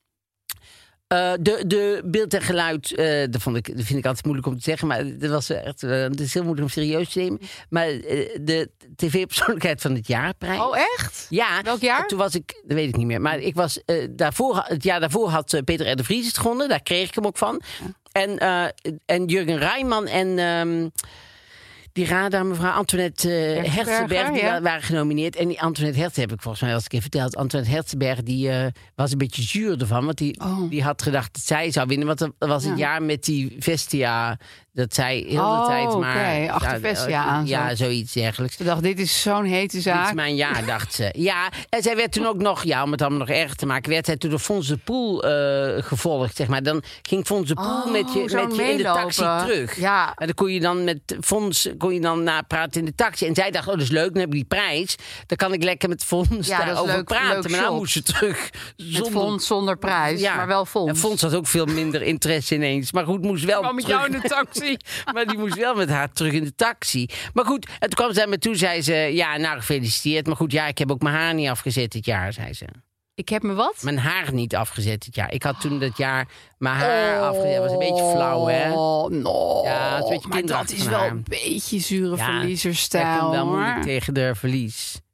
Uh, de, de beeld en geluid, uh, dat, vond ik, dat vind ik altijd moeilijk om te zeggen. Maar dat was echt, uh, het is heel moeilijk om serieus te nemen. Maar uh, de tv-persoonlijkheid van het jaarprijs. Oh, echt? Ja. Welk jaar? Toen was ik, dat weet ik niet meer. Maar ik was, uh, daarvoor, het jaar daarvoor had uh, Peter R. de Vries het gewonnen. Daar kreeg ik hem ook van. Ja. En, uh, en Jurgen Rijman en... Um, die radar, mevrouw Antoinette uh, Herzenberg, die ja. waren genomineerd. En die Antoinette Herzenberg, heb ik volgens mij al eens een keer verteld. Antoinette Herzenberg, die uh, was een beetje zuur ervan. Want die, oh. die had gedacht dat zij zou winnen. Want dat was het ja. jaar met die Vestia... Dat zij heel oh, de tijd maar... Okay. Achter Vestia aan. Ja, zoiets dergelijks. Ze dacht, dit is zo'n hete zaak. Dit is mijn jaar, dacht ze. Ja, en zij werd toen ook nog... Ja, om het allemaal nog erger te maken... werd zij toen door Fons de Poel uh, gevolgd, zeg maar. Dan ging Fons de Poel oh, met je, met je in de taxi terug. Ja. En dan kon je dan met Fons kon je dan napraten in de taxi. En zij dacht, oh, dat is leuk, dan heb ik die prijs. Dan kan ik lekker met Fons ja, daarover leuk, praten. Leuk maar nou moest ze terug. Zonder... Met Fons zonder prijs, ja. maar wel Fons. En Fons had ook veel minder interesse ineens. Maar goed, moest wel maar met terug. jou in de taxi. Maar die moest wel met haar terug in de taxi. Maar goed, en toen kwam zij me toe, zei ze... Ja, nou, gefeliciteerd. Maar goed, ja, ik heb ook mijn haar niet afgezet dit jaar, zei ze. Ik heb me wat? Mijn haar niet afgezet dit jaar. Ik had toen dat jaar mijn haar oh, afgezet. Dat was een beetje flauw, hè? No. Ja, het is een beetje maar dat is wel haar. een beetje zure ja, verliezersstijl, hoor. Ja, wel hoor. moeilijk tegen de verlies.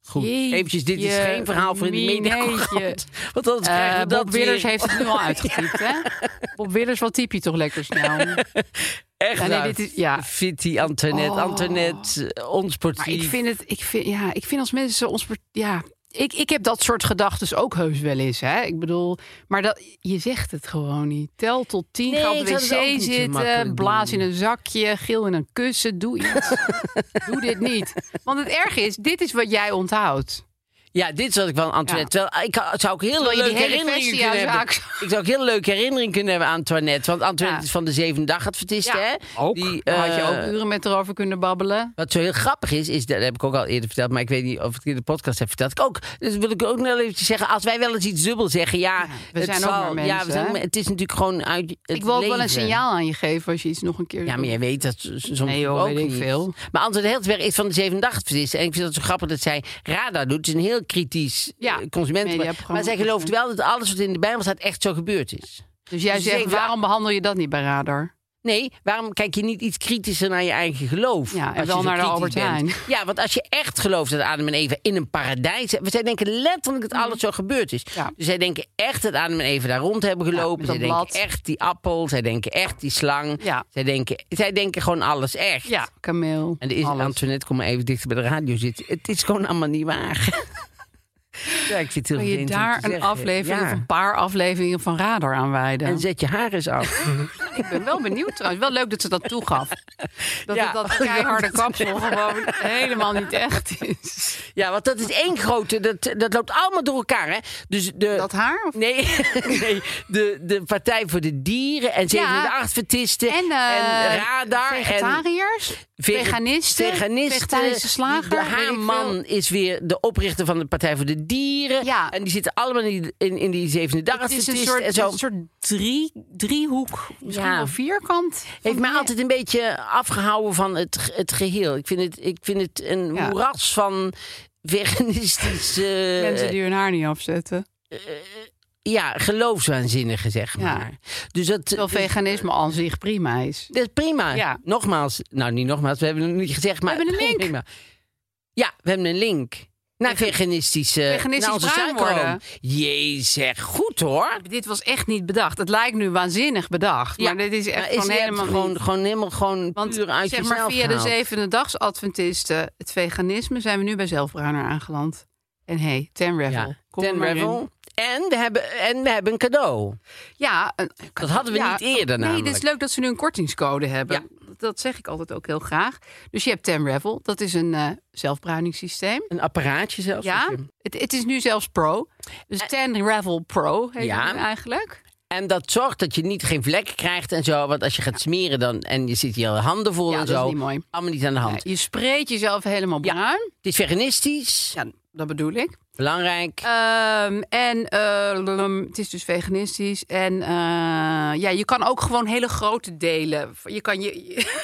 Goed, Jeetje, eventjes, dit is geen verhaal voor in de mineetje. mediakrant. Want anders krijgen we Uh, dat Bob Willers weer. heeft het nu al uitgetypt, hè? Bob Willers, wat typ je toch lekker snel? Echt Ja, nee, waar. dit is- ja. Fitty, Antoinette, Oh. Antoinette, uh, onsportief. Maar ik vind het, ik vind, ja, ik vind als mensen zo ons, ja, ik, ik heb dat soort gedachten ook heus wel eens, hè? Ik bedoel, maar dat, je zegt het gewoon niet. Tel tot tien, Nee, ga op ik de zou het ook wc niet zo zitten, makkelijk blaas doen. in een zakje, gil in een kussen, doe iets. Doe dit niet. Want het erge is, dit is wat jij onthoudt. Ja, dit is wat ik wel aan Antoinette. Terwijl, ik ha- zou ook heel Terwijl je die leuke hele herinneringen kunnen Vestia-zaak- hebben. Ik zou ook heel leuke herinneringen kunnen hebben aan Antoinette. Want Antoinette Ja. is van de Zevende Dag Adventisten, hè? ook. Die, Daar had je eh, ook uren met erover kunnen babbelen. Wat zo heel grappig is, is dat heb ik ook al eerder verteld, maar ik weet niet of ik het in de podcast heb verteld. Ik ook, dus wil ik ook nog even zeggen, als wij wel eens iets dubbel zeggen, ja, we het zijn ook zal, maar mensen, ja, we zijn, hè? ook- het is natuurlijk gewoon uit het Ik wil ook wel een leven. signaal aan je geven als je iets nog een keer Ja, maar doet. jij weet dat s- soms Nee, joh, ook weet ik niet. veel. Maar Antoinette Heltberg is van de Zevende Dag Adventisten. En ik vind het zo grappig dat zij Radar doet. Het is een heel kritisch Ja, eh, consument. mediaprogramma. Maar zij gelooft wel dat alles wat in de Bijbel staat echt zo gebeurd is. Dus jij Dus zegt, zeker- waarom behandel je dat niet bij Radar? Nee, waarom kijk je niet iets kritischer naar je eigen geloof? Ja, en als je wel zo naar de kritisch Albert bent? Heijn. Ja, want als je echt gelooft dat Adam en Eva in een paradijs... We zij denken letterlijk dat alles zo gebeurd is. Ja. Dus zij denken echt dat Adam en Eva daar rond hebben gelopen. met zij dat denken blad. echt die appel. Zij denken echt die slang. Ja. Zij, denken, zij denken gewoon alles echt. Ja, kameel. En er is alles. Antoinette, kom maar even dichter bij de radio zitten. Het is gewoon allemaal niet waar. Ja, ik vind het heel Kun je vervelend om daar te een zeggen. aflevering Ja. of een paar afleveringen van Radar aan wijden? En zet je haar eens af. Ik ben wel benieuwd trouwens. Wel leuk dat ze dat toegaf. Dat Ja. het dat keiharde kapsel gewoon helemaal niet echt is. Ja, want dat is één grote... Dat, dat loopt allemaal door elkaar, hè? Dus de, Dat haar? Of? Nee, nee de, de Partij voor de Dieren en Zevende Adventisten En, eh, en Radar. Vegetariërs? en vege- veganisten? Veganisten. Vegetarische slager? De weet ik haar veel. man is weer de oprichter van de Partij voor de Dieren. Ja. En die zitten allemaal in, die- in, in die Zevende Dag Het is een Adventisten. soort, en zo. een soort drie, driehoek, misschien Ja. wel vierkant. Heeft mij altijd een beetje afgehouden van het, het geheel. Ik vind het, ik vind het een Ja. moeras van veganistische... Mensen die hun haar niet afzetten. Ja, geloofswaanzinnigen, zeg Ja. maar. Dus dat, Terwijl dus- veganisme aan zich prima is. dat is prima. Ja. Nogmaals, nou niet nogmaals, we hebben het nog niet gezegd, maar... hebben een link. Prima. Ja, we hebben een link. Naar veganistische... Veganistisch naar onze bruin suikerroom. worden. Jee, zeg, goed hoor. Dit was echt niet bedacht. Het lijkt nu waanzinnig bedacht. Maar dit is echt maar gewoon je hebt helemaal gewoon, niet. gewoon helemaal gewoon Want puur uit zeg maar jezelf via de gehaald. zevende dagsadventisten, het veganisme, zijn we nu bij Zelfbruiner aangeland. En hey, Ten Revel. Ja, Kom ten er maar in. Revel. En we, hebben, en we hebben een cadeau. Ja, een- Dat hadden we ja, niet eerder Nee, namelijk. dit is leuk dat ze nu een kortingscode hebben. Ja. Dat zeg ik altijd ook heel graag. Dus je hebt Ten Revel. Dat is een eh zelfbruiningssysteem. Een apparaatje zelfs. Ja, dat je- het, het is nu zelfs Pro. Dus Ten Revel Pro heet Ja. het eigenlijk. En dat zorgt dat je niet geen vlekken krijgt en zo. Want als je gaat smeren dan, en je zit je handen vol Ja, en dat zo. is niet mooi. Allemaal niet aan de hand. Ja, je spreekt jezelf helemaal Ja. bruin. Het is veganistisch. Ja, dat bedoel ik. Belangrijk. Ehm, en eh, lulum, het is dus veganistisch. En eh, ja, je kan ook gewoon hele grote delen. Je kan je.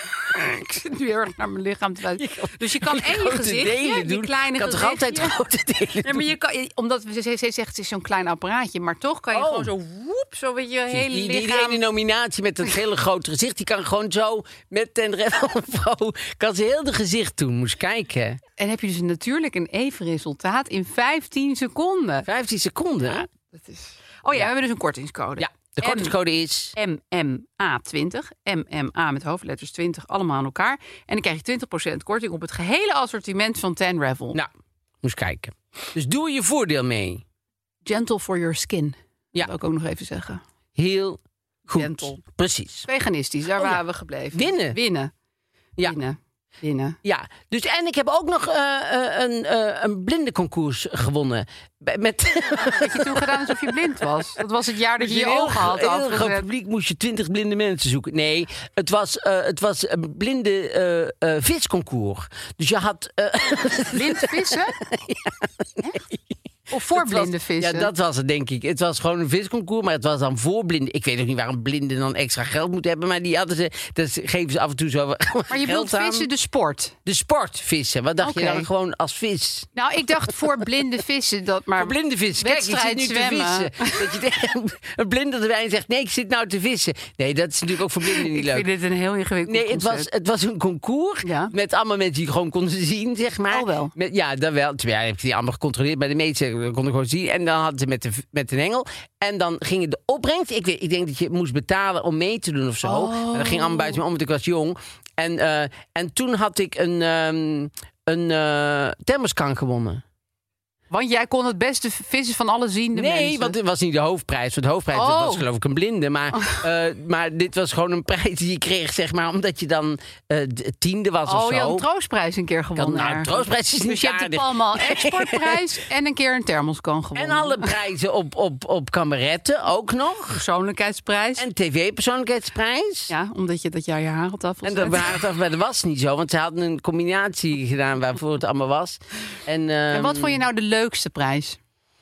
ik zit nu heel erg naar mijn lichaam te wijzen. Dus je kan en je Grote gezichtje, delen die doen. kleine Ik had toch gezichtje. altijd grote delen Nee, maar je kan, omdat we ze zegt het is zo'n klein apparaatje, maar toch kan je Oh. gewoon zo woep, zo met je hele die, die, die lichaam. ene nominatie met dat hele grote gezicht, die kan gewoon zo met Ten Revel Pro, kan ze heel de gezicht doen. Moest kijken. En heb je dus natuurlijk een even resultaat in vijftien seconden. vijftien seconden. Dat is... Oh ja, we hebben dus een kortingscode. Ja, de kortingscode is... M M A twintig. M M A met hoofdletters twintig, allemaal aan elkaar. En dan krijg je twintig procent korting op het gehele assortiment van Ten Revel. Nou, moest kijken. Dus doe er je voordeel mee. Gentle for your skin. Ja. Dat wil ik ook nog even zeggen. Heel goed. Gentle. Precies. Veganistisch, daar Oh ja. waren we gebleven. Winnen. Winnen. Ja. Winnen. Winnen. Ja, dus en ik heb ook nog eh, eh, een, eh, een blindenconcours gewonnen. Bij- Met Had je toen gedaan alsof je blind was? Dat was het jaar dat je je een heel ogen had gro- heel groot afgezet. publiek moest je twintig blinde mensen zoeken. Nee, het was, eh, het was een blinde eh, eh, visconcours. Dus je had... eh, Blind vissen? Echt? Of voor Het was- blinde vissen. Ja, dat was het, denk ik. Het was gewoon een visconcours, maar het was dan voor blinden. Ik weet ook niet waarom blinden dan extra geld moeten hebben, maar die hadden ze, dat geven ze af en toe zo Maar je geld bedoelt aan. vissen, de sport. De sport vissen. Wat dacht Oké. je dan gewoon als vis? Nou, ik dacht voor blinde vissen dat maar... Voor blinde vissen. Kijk, ik zit wedstrijd nu te zwemmen. vissen. Dat je tegen een blinde erbij zegt, nee, ik zit nou te vissen. Nee, dat is natuurlijk ook voor blinden niet Ik leuk. vind dit een heel ingewikkeld Nee, het was, concept. het was een concours Ja. met allemaal mensen die gewoon konden zien, zeg maar. Oh, wel. Met, ja, dat wel. Ja, ik heb die allemaal gecontroleerd, maar de meeste konden gewoon zien. En dan hadden ze met, de, met een engel. En dan ging de opbrengst. Ik, weet, ik denk dat je moest betalen om mee te doen of zo. Oh. Maar dat ging allemaal buiten me om, want ik was jong. En, uh, en toen had ik een, um, een uh, thermoskan gewonnen. Want jij kon het beste vissen van alle ziende nee, mensen. want het was niet de hoofdprijs. Want de hoofdprijs Oh. was geloof ik een blinde. Maar, uh, maar dit was gewoon een prijs die je kreeg, zeg maar, omdat je dan uh, tiende was of Oh, zo. je had een troostprijs een keer gewonnen. nou, ergens. troostprijs is niet Dus je hebt de aardig. Palmal exportprijs en een keer een thermoskan gewonnen. En alle prijzen op, op, op kameretten ook nog. persoonlijkheidsprijs. En tv-persoonlijkheidsprijs. Ja, omdat je dat jaar je haar had En afgezet. dat waren het af bij de was niet zo, want ze hadden een combinatie gedaan waarvoor het allemaal was. En, En wat um, vond je nou de leukste prijs?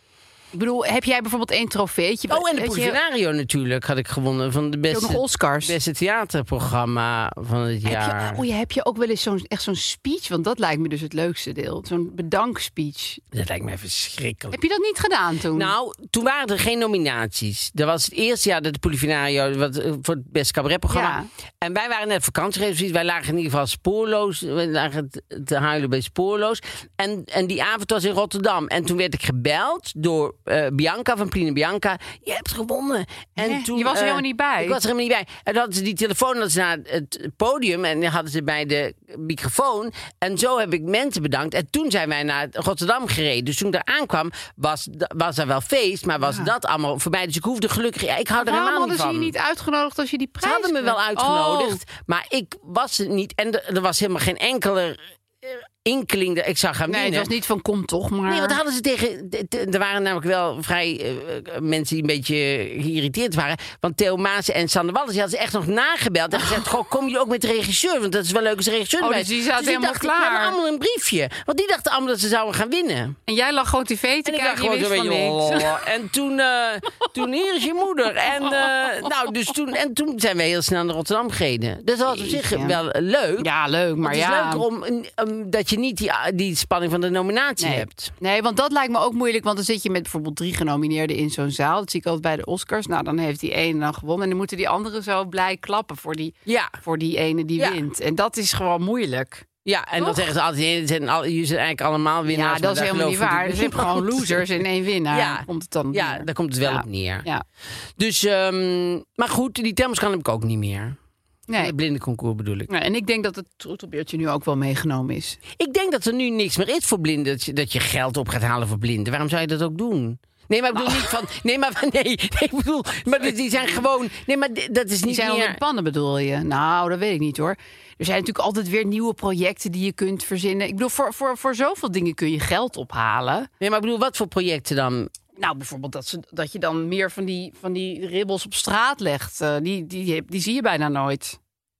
Ik bedoel, heb jij bijvoorbeeld één trofeetje? Oh, en de Weet je- Polifinario natuurlijk had ik gewonnen van de Heb je ook beste, nog Oscars? beste theaterprogramma van het Heb jaar. je, oh, ja, heb je ook wel eens zo'n, echt zo'n speech? Want dat lijkt me dus het leukste deel. Zo'n bedankspeech. Dat lijkt me verschrikkelijk. Heb je dat niet gedaan toen? Nou, toen waren er geen nominaties. Dat was het eerste jaar dat de Polifinario wat, uh, voor het beste cabaretprogramma. Ja. En wij waren net vakantie geweest. Dus wij lagen in ieder geval spoorloos. We lagen te- te huilen bij spoorloos. En, en die avond was in Rotterdam. En toen werd ik gebeld door uh, Bianca van Pline Bianca. Je hebt gewonnen. En Hè? toen, Je was er uh, helemaal niet bij? Ik was er helemaal niet bij. En dan hadden ze die telefoon hadden ze naar het podium. En dan hadden ze bij de microfoon. En zo heb ik mensen bedankt. En toen zijn wij naar Rotterdam gereden. Dus toen ik daar aankwam, was, was er wel feest. Maar was Ja. dat allemaal voorbij. Dus ik hoefde gelukkig... Ja, ik hou er Waarom helemaal niet hadden van. ze je niet uitgenodigd als je die Ze prijs hadden me wel kreeg? uitgenodigd, Oh. maar ik was het niet. En er, er was helemaal geen enkele eh, inkeling dat ik zou gaan Nee, winnen. het was niet van kom toch maar. Nee, want hadden ze tegen... de- de- Er waren namelijk wel vrij uh, mensen die een beetje geïrriteerd waren. Want Theo Maas en Sander Wallis, die hadden ze echt nog nagebeld. En gezegd, goh, kom je ook met de regisseur? Want dat is wel leuk als de regisseur Oh, erbij dus die is. zaten helemaal dachten, klaar. we hebben allemaal een briefje. Want die dachten allemaal dat ze zouden gaan winnen. En jij lag gewoon tv te En ik kijken, dacht je gewoon wist zo'n van beetje... niks. oh. En toen, uh, toen, hier is je moeder. En, uh, nou, dus toen, en toen zijn we heel snel naar Rotterdam gereden. Dus dat was op zich Jeetje. wel leuk. Ja, leuk, maar Maar het is ja. leuker om, um, dat je niet die, die spanning van de nominatie Nee. hebt. Nee, want dat lijkt me ook moeilijk. Want dan zit je met bijvoorbeeld drie genomineerden in zo'n zaal. Dat zie ik altijd bij de Oscars. Nou, dan heeft die ene dan gewonnen. En dan moeten die anderen zo blij klappen voor die, Ja, voor die ene die Ja. wint. En dat is gewoon moeilijk. ja en dan Toch? zeggen ze altijd, nee, het zijn al, jullie zijn eigenlijk allemaal winnaars. Ja, dat is maar daar helemaal niet gelooft waar. Dus je hebt natuurlijk gewoon niemand. losers en één winnaar. Ja. Komt het dan op Ja, neer. daar komt het wel Ja. op neer. Ja. Dus, um, maar goed, die thermoskan heb ik ook niet meer. Nee. Het blinde concours bedoel ik. Nou, en ik denk dat het troetelbeertje nu ook wel meegenomen is. Ik denk dat er nu niks meer is voor blinden. Dat je, dat je geld op gaat halen voor blinden. Waarom zou je dat ook doen? Nee, maar ik bedoel niet van... Nee, maar nee, nee, ik bedoel... Maar die die zijn gewoon... Nee, maar di- dat is Die niet zijn meer... onder de pannen, bedoel je? Nou, dat weet ik niet hoor. Er zijn natuurlijk altijd weer nieuwe projecten die je kunt verzinnen. Ik bedoel, voor, voor, voor zoveel dingen kun je geld ophalen. Nee, maar ik bedoel, wat voor projecten dan? Nou, bijvoorbeeld dat, ze, dat je dan meer van die, van die ribbels op straat legt. Uh, die, die, die zie je bijna nooit.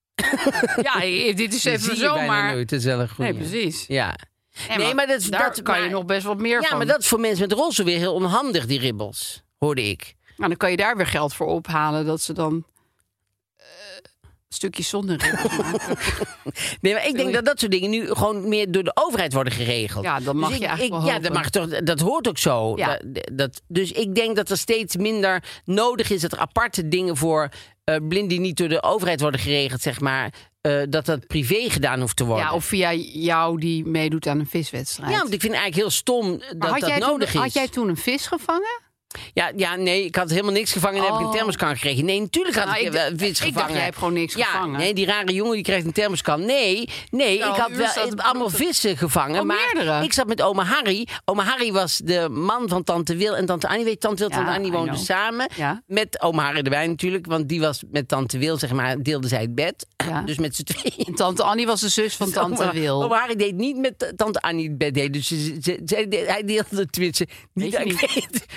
Ja, dit is Die even zie je bijna zomaar. nooit, dat is wel een goeie. Nee, precies. Ja. Nee, Nee, maar dat, daar dat kan je maar- nog best wat meer Ja, van. maar dat is voor mensen met rolstoel weer heel onhandig, die ribbels. Hoorde ik. Nou, dan kan je daar weer geld voor ophalen. Dat ze dan uh, stukjes zonder ribbels maken. Nee, maar ik denk dat dat soort dingen nu gewoon meer door de overheid worden geregeld. Ja, dat mag Dus je ik, eigenlijk ik, wel Ja, dat, hopen. mag toch, dat hoort ook zo. Ja. Dat, dat, dus ik denk dat er steeds minder nodig is dat er aparte dingen voor uh, blinden die niet door de overheid worden geregeld, zeg maar, uh, dat dat privé gedaan hoeft te worden. Ja, of via jou die meedoet aan een viswedstrijd. Ja, want ik vind het eigenlijk heel stom Maar dat had dat jij nodig toen, is. Had jij toen een vis gevangen? Ja, ja, nee, ik had helemaal niks gevangen en heb ik een Oh. thermoskan gekregen. Nee, natuurlijk had Nou, ik, ik wel d- een vis ik gevangen. dacht, jij hebt gewoon niks ja, gevangen. Nee, die rare jongen die krijgt een thermoskan. Nee, nee, Nou, ik had u wel zat ik heb te allemaal broeden. vissen gevangen. Oh, maar meerdere? ik zat met oma Harry. Oma Harry was de man van tante Wil en tante Annie. Weet je, tante Wil en Ja, tante Annie I woonden know. samen. Ja. Met oma Harry erbij natuurlijk. Want die was met tante Wil, zeg maar, deelde zij het bed. Ja. Dus met z'n tweeën. En tante Annie was de zus van tante Oma- Wil. Oma Harry deed niet met tante Annie het bed delen. Dus ze, ze, ze- hij deelde het tenminste niet. Weet je dat ik weet, maar hij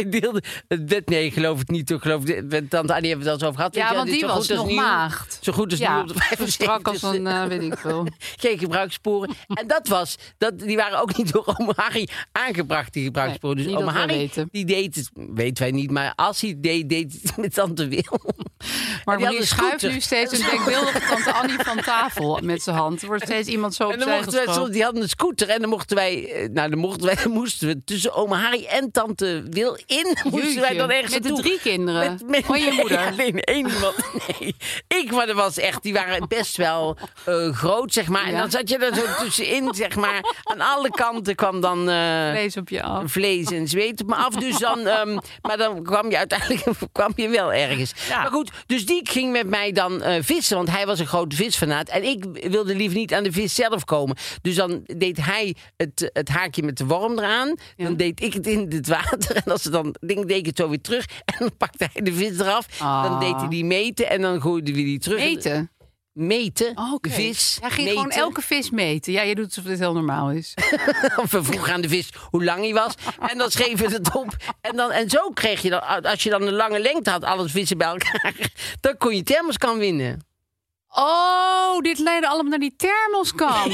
deelde het bed. Nee, ik geloof het niet. Ik geloof het, tante Annie hebben we het al over gehad. Ja, Weet je, want dit die zo was goed als nog nieuw. maagd. Zo goed als Ja, nieuw op de zo strak als vijfenzeventigste. een, uh, weet ik veel. Geen gebruikssporen. En dat was, dat, die waren ook niet door oma Harry aangebracht, die gebruikssporen. Nee, dus niet oma dat we Harry, weten. die deed het, weten wij niet. Maar als hij het deed, deed hij het met tante Wil. Maar Die had Marie een schuift scooter. nu steeds een denkbeeldige tante Annie van tafel met zijn hand. Er wordt steeds iemand zo En dan opzij mochten wij, geschoven. soms- die hadden een scooter en dan mochten wij, eh, nou dan mochten wij, dan moesten we tussen oma Harry en tante Wil in, moesten wij dan ergens Met de naartoe. drie kinderen. Met, met Oh, je nee, moeder. alleen één iemand. Nee, ik, maar dat was echt, die waren best wel eh, groot, zeg maar. En Ja. dan zat je er zo tussenin, zeg maar. Aan alle kanten kwam dan eh, Vlees op je af. vlees en zweet op me af. Dus dan, ehm, maar dan kwam je uiteindelijk kwam je wel ergens. Ja. Maar goed, dus die ging met mij dan eh, vissen, want hij was een grote visfanaat. En ik wilde liever niet aan de vis zelf komen. Dus dan deed hij het, het haakje met de worm eraan. Ja. Dan deed ik het in het water. En als ze dan ding, deed ik het zo weer terug. En dan pakte hij de vis eraf. Ah. Dan deed hij die meten en dan gooide hij die terug. Meten? Meten, Oh, oké. de vis. Hij ging meten. gewoon elke vis meten. Ja, je doet alsof dit heel normaal is. Of we vroegen aan de vis hoe lang hij was. En dan schreven we het op. En, dan, en zo kreeg je dan, als je dan een lange lengte had, alles vissen bij elkaar. Dan kon je thermoskan winnen. Oh, dit leidde allemaal naar die thermoskan.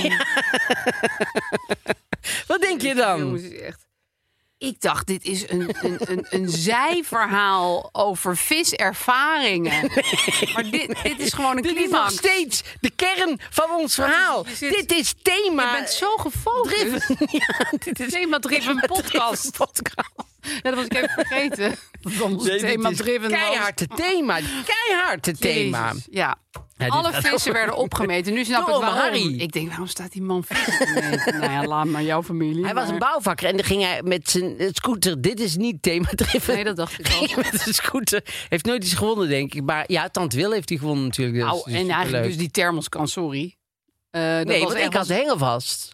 Wat denk je dan? Jongens, het is echt... Ik dacht, dit is een, een, een, een zijverhaal over viservaringen. Maar dit, dit is gewoon een Dit is nog climax. steeds de kern van ons verhaal. Je zit- Dit is thema. Je bent zo gefocust. driven. Ja, dit is Thema-driven podcast. podcast. Ja, dat was ik even vergeten. Dat is ons Nee, dit is thema-driven was. keihard het thema. Keihard het thema. Jezus, ja. Ja, dit Alle gaat vissen over- werden opgemeten. Nu snap Door ik oma waarom. Harry. Ik denk, waarom staat die man vissen te meten? Nou ja, laat maar jouw familie. Hij was maar- een bouwvakker en dan ging hij met zijn scooter. Dit is niet thema-driven. Nee, dat dacht ik al. Ging hij met zijn scooter. Heeft nooit iets gewonnen, denk ik. Maar ja, tante Wil heeft hij gewonnen natuurlijk. Dus, Nou, dus en eigenlijk superleuk. dus die thermoskan, sorry. Eh, dat Nee, was want ik echt had de hengel vast.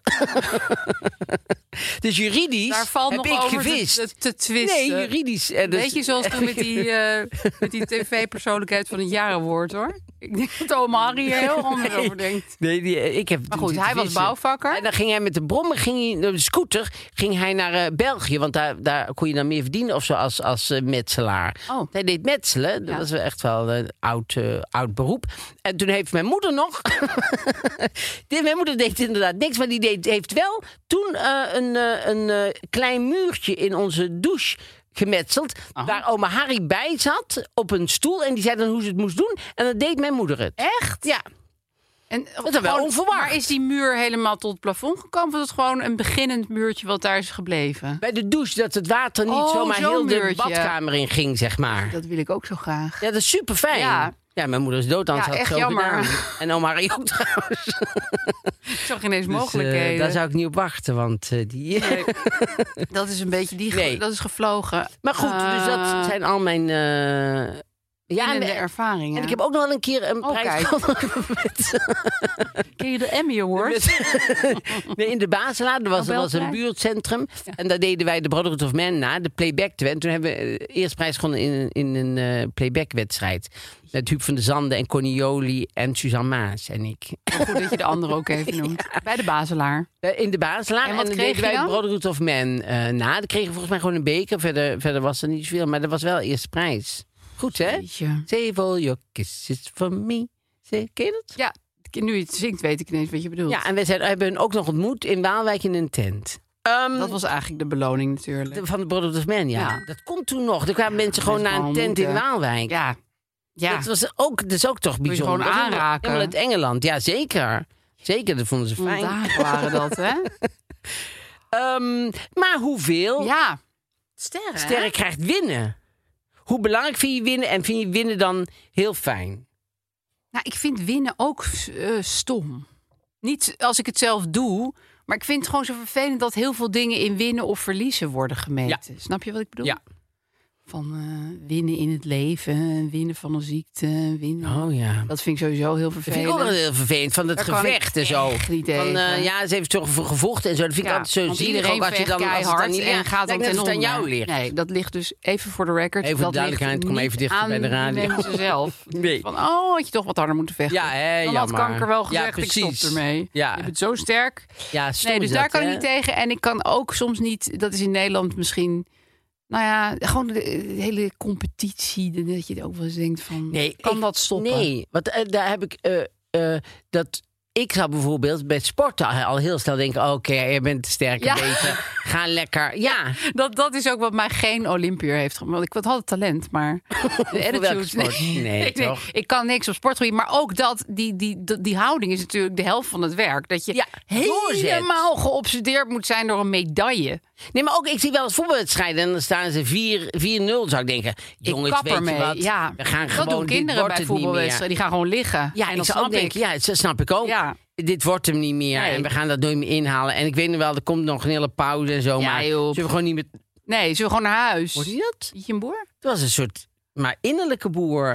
Dus juridisch Daar valt heb nog ik over gevist. te, te, te twisten. Nee, juridisch. eh, dus- Weet je, zoals toen met die, eh, met die tv-persoonlijkheid van het jaar award, hoor. Ik denk dat oma Harry er heel anders over denkt. Nee, die, eh, ik heb Maar toen goed, zitten hij was vissen. bouwvakker. En dan ging hij met de brommer, ging hij, de scooter, ging hij naar eh, België. Want daar, daar kon je dan meer verdienen of zo als, als eh, metselaar. Oh. Hij deed metselen. Dat Ja. was wel echt wel een oud, eh, oud beroep. En toen heeft mijn moeder nog... Die- mijn moeder deed inderdaad niks, maar die deed, heeft wel toen eh, een, eh, een eh, klein muurtje in onze douche gemetseld. Aha. Waar oma Harry bij zat op een stoel. En die zei dan hoe ze het moest doen. En dan deed mijn moeder het. Echt? Ja. En, is wel onverwacht. Maar is die muur helemaal tot het plafond gekomen? Of was het gewoon een beginnend muurtje wat daar is gebleven? Bij de douche, dat het water niet Oh, zomaar zo'n heel de muurtje. badkamer in ging, zeg maar. Dat wil ik ook zo graag. Ja, dat is super fijn. Ja. Ja, mijn moeder is dood, anders Ja, had ik echt zo jammer. gedaan. En oma Harry ook trouwens. Ik zag ineens Dus, eh, mogelijkheden. daar zou ik niet op wachten, want eh, die... Nee, dat is een beetje die. Nee. Dat is gevlogen. Maar goed, dus dat Eh, zijn al mijn... eh, Ja, en de en, ervaringen. en ik heb ook nog wel een keer een Oh, prijs kijk. gewonnen met, Ken je de Emmy Awards? met- nee, in de Baselaar. Er was, er was een Nobelprijs? buurtcentrum. En daar deden wij de Brotherhood of Man na, de playback. En toen hebben we eh, eerst prijs gewonnen in, een- in een eh, playback-wedstrijd. Met Huub van der Zanden en Connie Jolie en Suzanne Maas en ik. Goed dat je de andere ook even noemt. Bij de Bazelaar. Eh, In de Baselaar. En En, wat dan kreeg deden je wij dan? Brotherhood of Man eh, na. Dan kregen we volgens mij gewoon een beker. Verder, verder was er niet zoveel. Maar dat was wel eerste prijs. Goed, hè? Jeetje. Save all your kisses for me. Say- Ken je dat? Ja, nu je het zingt weet ik ineens wat je bedoelt. Ja, en we zijn, hebben hun ook nog ontmoet in Waalwijk in een tent. Ehm, Dat was eigenlijk de beloning natuurlijk. de- van de Brotherhood of Man, ja. Ja. Dat komt toen nog. Er kwamen mensen gewoon mensen naar een gewoon tent in ontmoeten. Waalwijk. Ja. Ja. Dat, was ook, dat is ook toch je bijzonder. gewoon Dat was helemaal- aanraken. Helemaal uit Engeland. Ja, zeker. Zeker, dat vonden ze fijn. Dagen waren dat, hè? Ehm, maar hoeveel Ja. Sterren. sterren krijgt winnen? Hoe belangrijk vind je winnen? En vind je winnen dan heel fijn? Nou, ik vind winnen ook eh, stom. Niet als ik het zelf doe, maar ik vind het gewoon zo vervelend dat heel veel dingen in winnen of verliezen worden gemeten. Snap je wat ik bedoel? Ja. Van eh, winnen in het leven, winnen van een ziekte, winnen. Oh ja. Dat vind ik sowieso heel Dat vervelend. vind ik ook wel heel vervelend. Van het Daar kan gevecht en ik zo. echt niet Van, eh, tegen. ja, ze heeft toch voor gevochten en zo. Dat vind ik Ja, altijd zo want zielig. iedereen Ook als je vecht dan als het dan keihard niet en gaat dan lijkt net ten of het aan onder. jou ligt. Nee, dat ligt dus even voor de record. Even voor dat de duidelijkheid, ligt kom even niet dichter bij de aan radio. mensen zelf. Nee. Van, oh, had je toch wat harder moeten vechten. Ja, hè, Dan had jammer. kanker wel Ja, gezegd, ik precies. stop ermee. Ja. Je bent zo sterk. Ja, stom Nee, dus is daar dat, kan ik hè? niet tegen. En ik kan ook soms niet, dat is in Nederland misschien Nou ja, gewoon de, de hele competitie. Dat je ook wel eens denkt van, Nee, kan ik- dat stoppen? Nee, want uh, daar heb ik... Uh, uh, dat ik zou bijvoorbeeld bij sporten al heel snel denken... oké, okay, je bent sterker, Ja. beter. Ga lekker. Ja. Dat, dat is ook wat mij geen Olympiër heeft gemaakt. Want ik had altijd talent, maar de Voor welke sport? Nee, ik, denk, toch? ik kan niks op sportgebied. Maar ook dat, die, die, die, die houding is natuurlijk de helft van het werk. Dat je Ja, doorzet. helemaal geobsedeerd moet zijn door een medaille. Nee, maar ook, ik zie wel eens voetbalwedstrijden... en dan staan ze vier nul, zou ik denken. Jongens, ik kap weet je ermee. wat? Ja, We gaan dat gewoon, doen dit kinderen wordt bij het niet meer. voetbalwedstrijden. Die gaan gewoon liggen. Ja, en ik dat zou snap ook denken, ja, dat snap ik ook. Ja. Dit wordt hem niet meer Nee. en we gaan dat nooit meer inhalen. En ik weet nog wel, er komt nog een hele pauze en zo. Ja, maar joh. zullen we gewoon niet meer... Nee, zullen we gewoon naar huis? Hoort je dat? Zie je een boer? Het was een soort, maar innerlijke boer.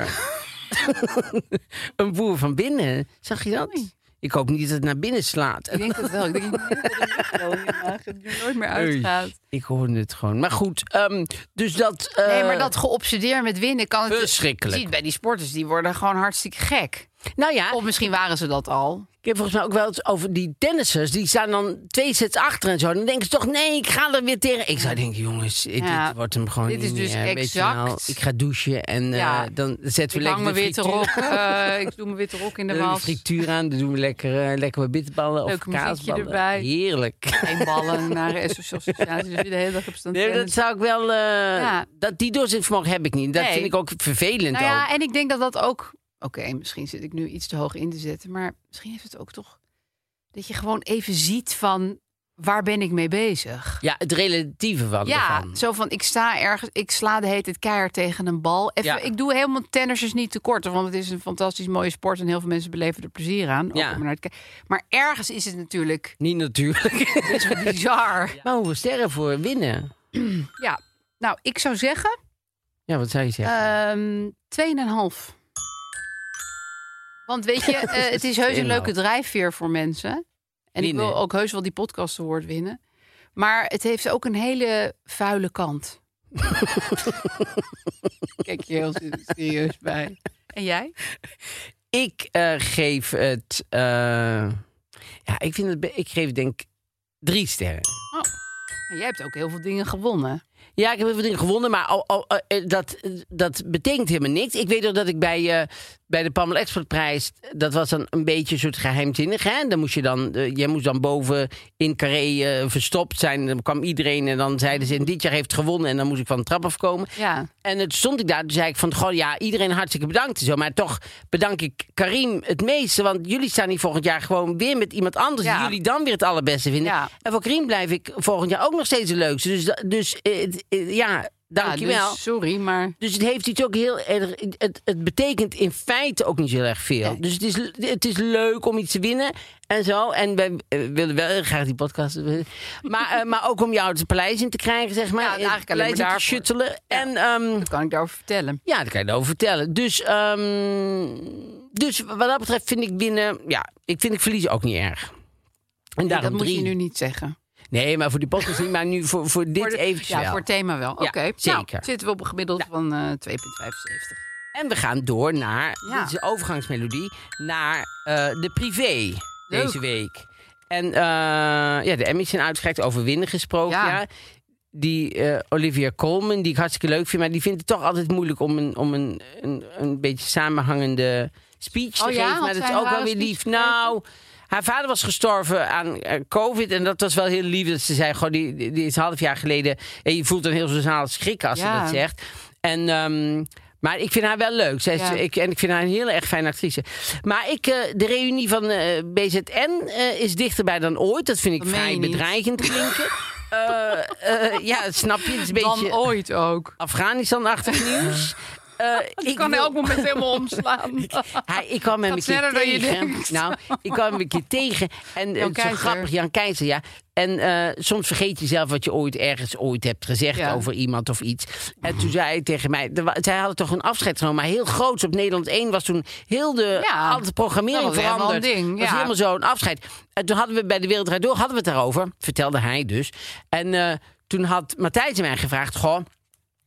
Een boer van binnen. Zag je dat? Oei. Ik hoop niet dat het naar binnen slaat. Ik denk het wel. Ik denk niet dat het er nooit meer uitgaat. Ik hoorde het gewoon. Maar goed, um, dus dat... Uh, Nee, maar dat geobsedeerd met winnen kan het... Verschrikkelijk. Je ziet bij die sporters, die worden gewoon hartstikke gek. Nou ja, Of misschien waren ze dat al. ik heb volgens mij ook wel eens over die tennissers. Die staan dan twee sets achter en zo. Dan denken ze toch, nee, ik ga er weer tegen. Ik zou denken, jongens, dit, Ja, dit wordt hem gewoon dit is niet dus meer. Weet je exact- wel. Ik ga douchen en uh, Ja. dan zetten we Ik hang lekker mijn de witte frituur. rok. Uh, ik doe mijn witte rok in de De was. frituur aan, dan doen we lekker, uh, lekker wat bitterballen of Leuk muziekje kaasballen. erbij. Heerlijk. Geen ballen naar de associatie. Dus je de hele dag op stand. Nee, dat zou ik wel... Uh, Ja. dat, die doorzettingsvermogen heb ik niet. Dat Nee. vind ik ook vervelend. Nou ja, ook. en ik denk dat dat ook... Oké, okay, misschien zit ik nu iets te hoog in te zetten. Maar misschien heeft het ook toch... Dat je gewoon even ziet van... Waar ben ik mee bezig? Ja, het relatieve van Ja, ervan. zo van ik sta ergens, ik sla de hele tijd keihard tegen een bal. Even, Ja. Ik doe helemaal tennissers niet tekort, want het is een fantastisch mooie sport en heel veel mensen beleven er plezier aan. Ja. Ook om naar te kijken. Maar ergens is het natuurlijk Niet natuurlijk. best wel bizar. Maar hoeveel sterren voor winnen? Ja, nou, ik zou zeggen Ja, wat zou je zeggen? ehm tweeënhalf. Want weet je, eh, het is heus een tweeënhalf. leuke drijfveer voor mensen. En ik Winnen. wil ook heus wel die podcast award winnen. Maar het heeft ook een hele vuile kant. Kijk je heel serieus bij. En jij? Ik uh, geef het... Uh, ja, ik, vind het be- ik geef het denk ik drie sterren. Oh, jij hebt ook heel veel dingen gewonnen. Ja, ik heb heel veel dingen gewonnen, maar al, al, uh, dat, uh, dat betekent helemaal niks. Ik weet nog dat ik bij, uh, bij de Pamela Exportprijs... dat was dan een beetje een soort geheimzinnig. Hè? Dan moest je dan, uh, jij moest dan boven in Carré uh, verstopt zijn. Dan kwam iedereen en dan zeiden ze... en dit jaar heeft gewonnen en dan moest ik van de trap afkomen. Ja. En toen stond ik daar, toen zei ik van... goh, ja, iedereen hartstikke bedankt en zo. Maar toch bedank ik Karim het meeste. Want jullie staan hier volgend jaar gewoon weer met iemand anders... Ja. die jullie dan weer het allerbeste vinden. Ja. En voor Karim blijf ik volgend jaar ook nog steeds de leukste. Dus, da- dus eh, eh, ja, dankjewel. Ja, dus, sorry, maar... Dus het heeft iets ook heel erg. Het, het betekent in feite ook niet zo heel erg veel. Nee. Dus het is, het is leuk om iets te winnen en zo. En wij uh, willen wel heel graag die podcast. uh, Maar, uh, maar ook om jou het paleis in te krijgen, zeg maar. Ja, Het eigenlijk alleen paleis maar in te daarvoor. shuttelen. En um, Dat kan ik daarover vertellen. ja, dat kan je erover vertellen. Dus, um, dus wat dat betreft vind ik winnen. Ja, ik vind ik verliezen ook niet erg. En Nee, daarom dat moet drie. je nu niet zeggen. Nee, maar voor die podcast niet. Maar nu voor, voor dit Voor de- eventjes Ja, wel. voor het thema wel. Ja, Oké, zeker. Nou, zitten we op een gemiddelde van uh, twee komma vijfenzeventig. En we gaan door naar, Ja. dit is de overgangsmelodie, naar uh, de privé Leuk. deze week. En uh, ja, de Emmys zijn uitgereikt, over winnen gesproken. Ja. Ja. Die uh, Olivia Colman, die ik hartstikke leuk vind, maar die vindt het toch altijd moeilijk om een, om een, een, een beetje samenhangende speech Oh te ja? geven. Had Maar dat zij is een ook wel rare weer speech lief. gegeven? Nou, haar vader was gestorven aan uh, COVID en dat was wel heel lief. Dat ze zei, goh, die, die die is een half jaar geleden. En je voelt een heel sociaal schrik als Ja. ze dat zegt. En... Um, Maar ik vind haar wel leuk. Zij is, Ja. ik, en ik vind haar een hele erg fijne actrice. Maar ik, uh, de reunie van uh, B Z N uh, is dichterbij dan ooit. Dat vind ik Dat meen vrij je niet. bedreigend klinken. uh, uh, ja, snap je. Het is een Dan beetje ooit ook. Afghanistan-achtig nieuws. Uh, Ik kan wil- elk moment helemaal omslaan. Hij, ik kwam hem Gaat een keer sneller dan je tegen. denkt. Nou, ik kwam hem een keer tegen. En uh, Jan het is zo Keizer. grappig, Jan Keizer, ja. En uh, soms vergeet je zelf wat je ooit ergens ooit hebt gezegd Ja. over iemand of iets. En toen zei hij tegen mij, er wa- zij hadden toch een afscheid genomen, maar heel groots op Nederland één was toen heel de, Ja, al de programmering dat was helemaal veranderd. een ding, was ja. helemaal zo'n afscheid. En toen hadden we bij de Wereld Draait Door, hadden we het daarover, vertelde hij dus. En uh, toen had Matthijs mij gevraagd, goh,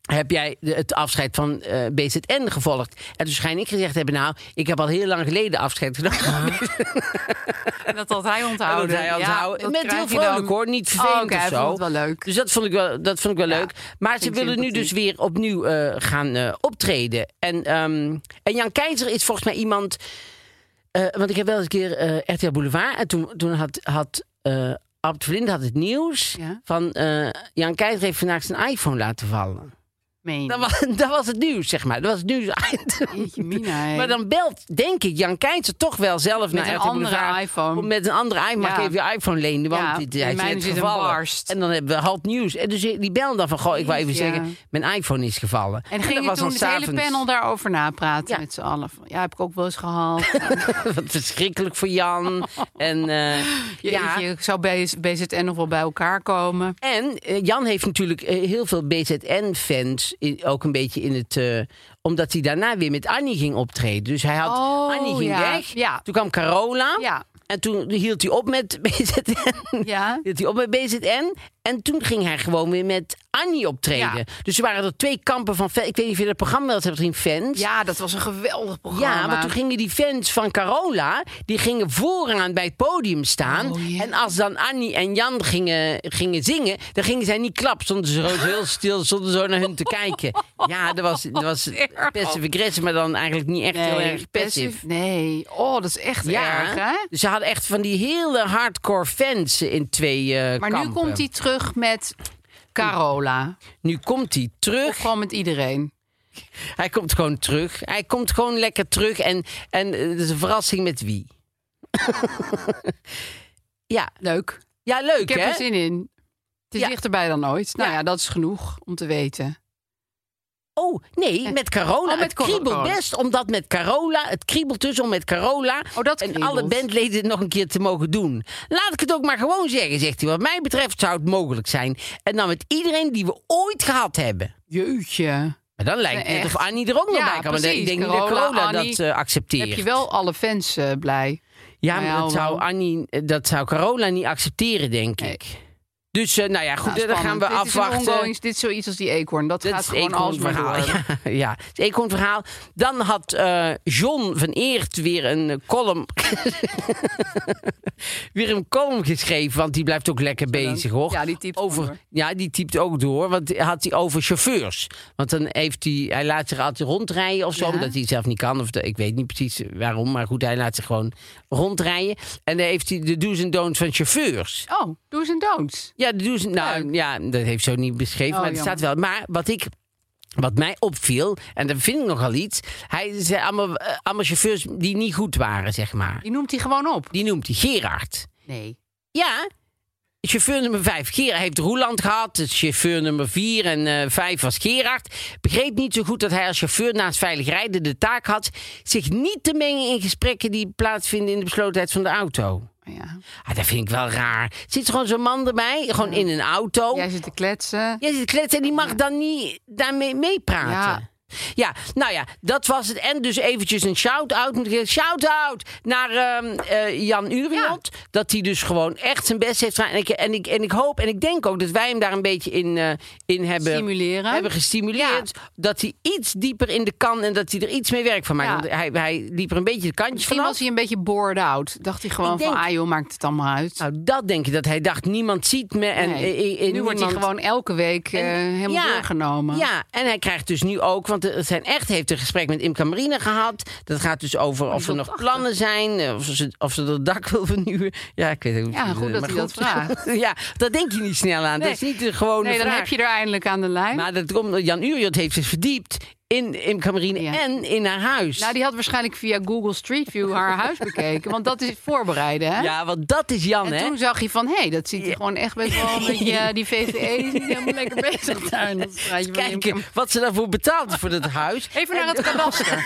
heb jij de, het afscheid van uh, B Z N gevolgd. En toen schijn ik gezegd hebben, nou, ik heb al heel lang geleden afscheid genomen. En dat had hij onthouden. Dat hij onthouden. Ja, met heel vrolijk dan... hoor, niet vervelend oh, okay, of zo. Vond het wel leuk. Dus dat vond ik wel, dat vond ik wel ja, leuk. Maar ze willen sympathiek. nu dus weer opnieuw uh, gaan uh, optreden. En, um, en Jan Keizer is volgens mij iemand... Uh, want ik heb wel eens een keer uh, R T L Boulevard... en toen, toen had... had uh, Albert Verlinde had het nieuws ja? van... Uh, Jan Keizer heeft vandaag zijn iPhone laten vallen. Dat was, dat was het nieuws, zeg maar. Dat was het nieuws. Jeetje, mina, maar dan belt, denk ik, Jan Keizer toch wel zelf met naar een andere iPhone. Met een andere iPhone. Mag ja. ik even je iPhone lenen? Want ja, dit, hij is net gevallen. En dan hebben we halt nieuws. En dus die bellen dan van, goh, ik wou even ja. zeggen, mijn iPhone is gevallen. En, en ging je toen het hele panel daarover napraten ja. met z'n allen? Ja, heb ik ook wel eens gehad. Wat verschrikkelijk voor Jan. En uh, ja, je zou B Z N nog wel bij elkaar komen. En uh, Jan heeft natuurlijk uh, heel veel B Z N-fans ook een beetje in het... Uh, omdat hij daarna weer met Annie ging optreden. Dus hij had... Oh, Annie ging ja. weg. Ja. Toen kwam Carola. Ja. En toen hield hij op met B Z N. Ja. Hield hij op met B Z N. En toen ging hij gewoon weer met Annie optreden. Ja. Dus er waren er twee kampen van fans. Ik weet niet of je dat programma wel eens hebt gezien, fans. Ja, dat was een geweldig programma. Ja, maar toen gingen die fans van Carola... die gingen vooraan bij het podium staan. Oh, yeah. En als dan Annie en Jan gingen, gingen zingen... dan gingen zij niet klap. Stonden ze heel stil, stonden zo naar hun te kijken. Ja, dat was, dat was passive aggressive... maar dan eigenlijk niet echt nee, heel erg passive. Nee, oh, dat is echt ja, erg, hè? Dus ze hadden echt van die hele hardcore fans in twee uh, maar kampen. Maar nu komt hij terug met Carola. Nu komt hij terug. Of gewoon met iedereen. Hij komt gewoon terug. Hij komt gewoon lekker terug. En, en het is een verrassing met wie. Ja. Leuk. Ja, leuk, Ik heb hè? er zin in. Het is ja. dichterbij dan ooit. Nou ja. ja, dat is genoeg om te weten. Oh, nee, met Carola. Oh, met het kriebelt Carola. best, omdat met Carola... Het kriebelt dus om met Carola... Oh, dat en kriebelt. alle bandleden het nog een keer te mogen doen. Laat ik het ook maar gewoon zeggen, zegt hij. Wat mij betreft zou het mogelijk zijn. En dan met iedereen die we ooit gehad hebben. Jeetje. Maar dan lijkt het Nee, net of echt. Annie er ook nog Ja, bij kan. Maar precies. ik denk niet Carola, dat Carola Annie, dat uh, accepteert. Heb je wel alle fans uh, blij? Ja, Nou maar ja, dat zou, wel. Annie, dat zou Carola niet accepteren, denk Nee. ik. Dus, uh, nou ja, goed, Nou, dan gaan we dit afwachten. Is een ongoing, dit is zoiets als die eekhoorn. Dat Dit gaat is gewoon het alsmaar verhaal. door. Ja, ja, het eekhoornverhaal. Dan had uh, John van Eert weer een uh, column... weer een column geschreven, want die blijft ook lekker bezig, hoor. Ja, die typt over, door. Ja, die typt ook door, want had hij over chauffeurs. Want dan heeft hij... Hij laat zich altijd rondrijden of zo, Ja. omdat hij zelf niet kan. Of de, ik weet niet precies waarom, maar goed, hij laat zich gewoon rondrijden. En dan heeft hij de do's en don'ts van chauffeurs. Oh, do's en don'ts. Ja, de do's en... Nou, ja, dat heeft zo niet beschreven, Oh, maar het jammer. staat wel. Maar wat ik... Wat mij opviel, en dat vind ik nogal iets... Hij zei allemaal, uh, allemaal chauffeurs die niet goed waren, zeg maar. Die noemt hij gewoon op. Die noemt hij Gerard. Nee. Ja, chauffeur nummer vijf. Gerard heeft Roeland gehad. Dus chauffeur nummer vier en uh, vijf was Gerard. Begreep niet zo goed dat hij als chauffeur naast veilig rijden de taak had... zich niet te mengen in gesprekken die plaatsvinden in de beslotenheid van de auto. Ja. Ah, dat vind ik wel raar. Zit er gewoon zo'n man erbij, gewoon in een auto... Jij zit te kletsen. Jij zit te kletsen en die mag Ja. dan niet daarmee meepraten. Ja. Ja, nou ja, dat was het. En dus eventjes een shout-out. moet ik zeggen, Shout-out naar uh, uh, Jan Uriot. Ja. Dat hij dus gewoon echt zijn best heeft gedaan. En ik, en, ik, en ik hoop en ik denk ook dat wij hem daar een beetje in, uh, in hebben, Stimuleren. hebben gestimuleerd. Ja. Dat hij iets dieper in de kan en dat hij er iets meer werk van maakt. Ja. Want hij, hij liep er een beetje de kantjes Misschien vanaf. was hij een beetje bored out. Dacht hij gewoon Ik denk- van, ah joh, maakt het allemaal uit. Nou, dat denk ik. Dat hij dacht, niemand ziet me. En, Nee. eh, eh, nu niemand... wordt hij gewoon elke week uh, En- helemaal ja, doorgenomen. Ja, en hij krijgt dus nu ook, want het zijn echt heeft een gesprek met Imca Marina gehad. Dat gaat dus over of er wil nog wachten. plannen zijn, of ze, of ze het dak wil vernieuwen. Ja, ik weet het niet. Ja, goed dat Maar hij dat vraagt. Ja, dat denk je niet snel aan. Nee. Dat is niet de gewone Nee, dan vraag. heb je er eindelijk aan de lijn. Maar dat komt, Jan Uriot heeft zich verdiept in Imca Marina Ja. en in haar huis. Nou, die had waarschijnlijk via Google Street View haar huis bekeken. Want dat is voorbereiden, hè? Ja, want dat is Jan, En hè? toen zag je van, hé, hey, dat ziet er gewoon echt best wel een beetje... uh, die V V E is niet helemaal lekker bezig daar in dat straatje van Kijken Imca. wat ze daarvoor betaalt voor dat huis. Even naar het kadaster.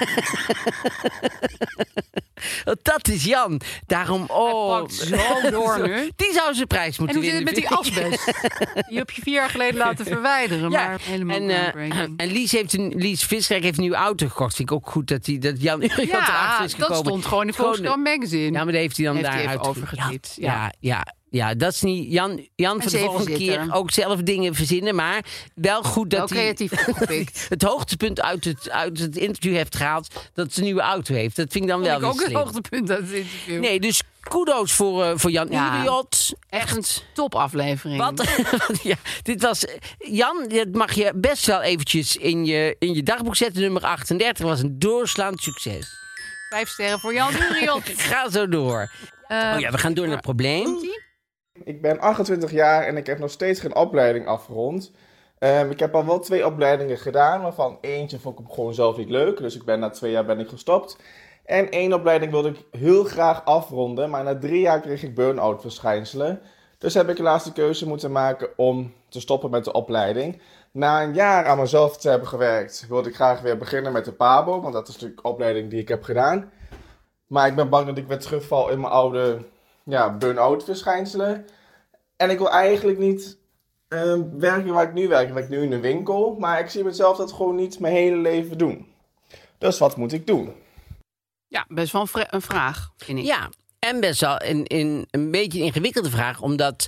Dat is Jan. Daarom, oh. Hij pakt zo door nu. Die zou zijn prijs En moeten hoe zit het winnen. met die asbest? Die heb je vier jaar geleden laten verwijderen. Ja, Maar helemaal en, uh, groundbreaking. en Lies, heeft een, Lies Visrijk heeft een nieuwe auto gekocht. Vind ik ook goed dat, die, dat Jan Uriot erachter Ja, is dat gekomen. stond gewoon in Gewoon- Volkskrant Magazine. Ja, maar daar heeft hij dan Heeft daar hij even uit overgetipt, Ja, ja, ja, Ja, dat is niet... Jan, Jan voor de volgende keer ook zelf dingen verzinnen. Maar wel goed dat hij... creatief opgepikt. Het hoogtepunt uit het, uit het interview heeft gehaald... dat ze een nieuwe auto heeft. Dat vind ik dan wel weer ook slim. het hoogtepunt uit het interview. Nee, dus kudos voor, uh, voor Jan ja, Uriot. Echt een topaflevering. Wat? Ja, dit was... Jan, dat mag je best wel eventjes in je, in je dagboek zetten. Nummer achtendertig was een doorslaand succes. Vijf sterren voor Jan Uriot. Ga zo door. Uh, oh ja, we gaan door naar het probleem. Ik ben achtentwintig jaar en ik heb nog steeds geen opleiding afgerond. Um, ik heb al wel twee opleidingen gedaan, waarvan eentje vond ik gewoon zelf niet leuk. Dus ik ben na twee jaar ben ik gestopt. En één opleiding wilde ik heel graag afronden, maar na drie jaar kreeg ik burn-out verschijnselen. Dus heb ik helaas de keuze moeten maken om te stoppen met de opleiding. Na een jaar aan mezelf te hebben gewerkt, wilde ik graag weer beginnen met de PABO, want dat is natuurlijk de opleiding die ik heb gedaan. Maar ik ben bang dat ik weer terugval in mijn oude ja, burn-out verschijnselen. En ik wil eigenlijk niet uh, werken waar ik nu werk. Ik werk nu in een winkel, maar ik zie mezelf dat gewoon niet mijn hele leven doen. Dus wat moet ik doen? Ja, best wel een, vra- een vraag, vind ik. Ja, en best wel een, een, een beetje een ingewikkelde vraag, omdat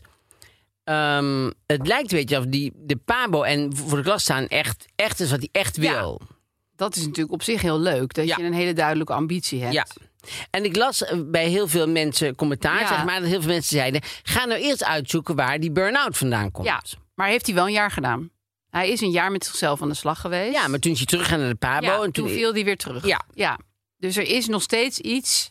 um, het lijkt, weet je, of die de PABO en voor de klas staan echt, echt is wat hij echt wil. Ja, dat is natuurlijk op zich heel leuk, dat ja. je een hele duidelijke ambitie hebt. Ja. En ik las bij heel veel mensen commentaar, ja. zeg maar, dat heel veel mensen zeiden, ga nou eerst uitzoeken waar die burn-out vandaan komt. Ja, maar heeft hij wel een jaar gedaan. Hij is een jaar met zichzelf aan de slag geweest. Ja, maar toen is hij teruggegaan naar de PABO. Ja, en toen, toen viel hij weer terug. Ja. ja. Dus er is nog steeds iets.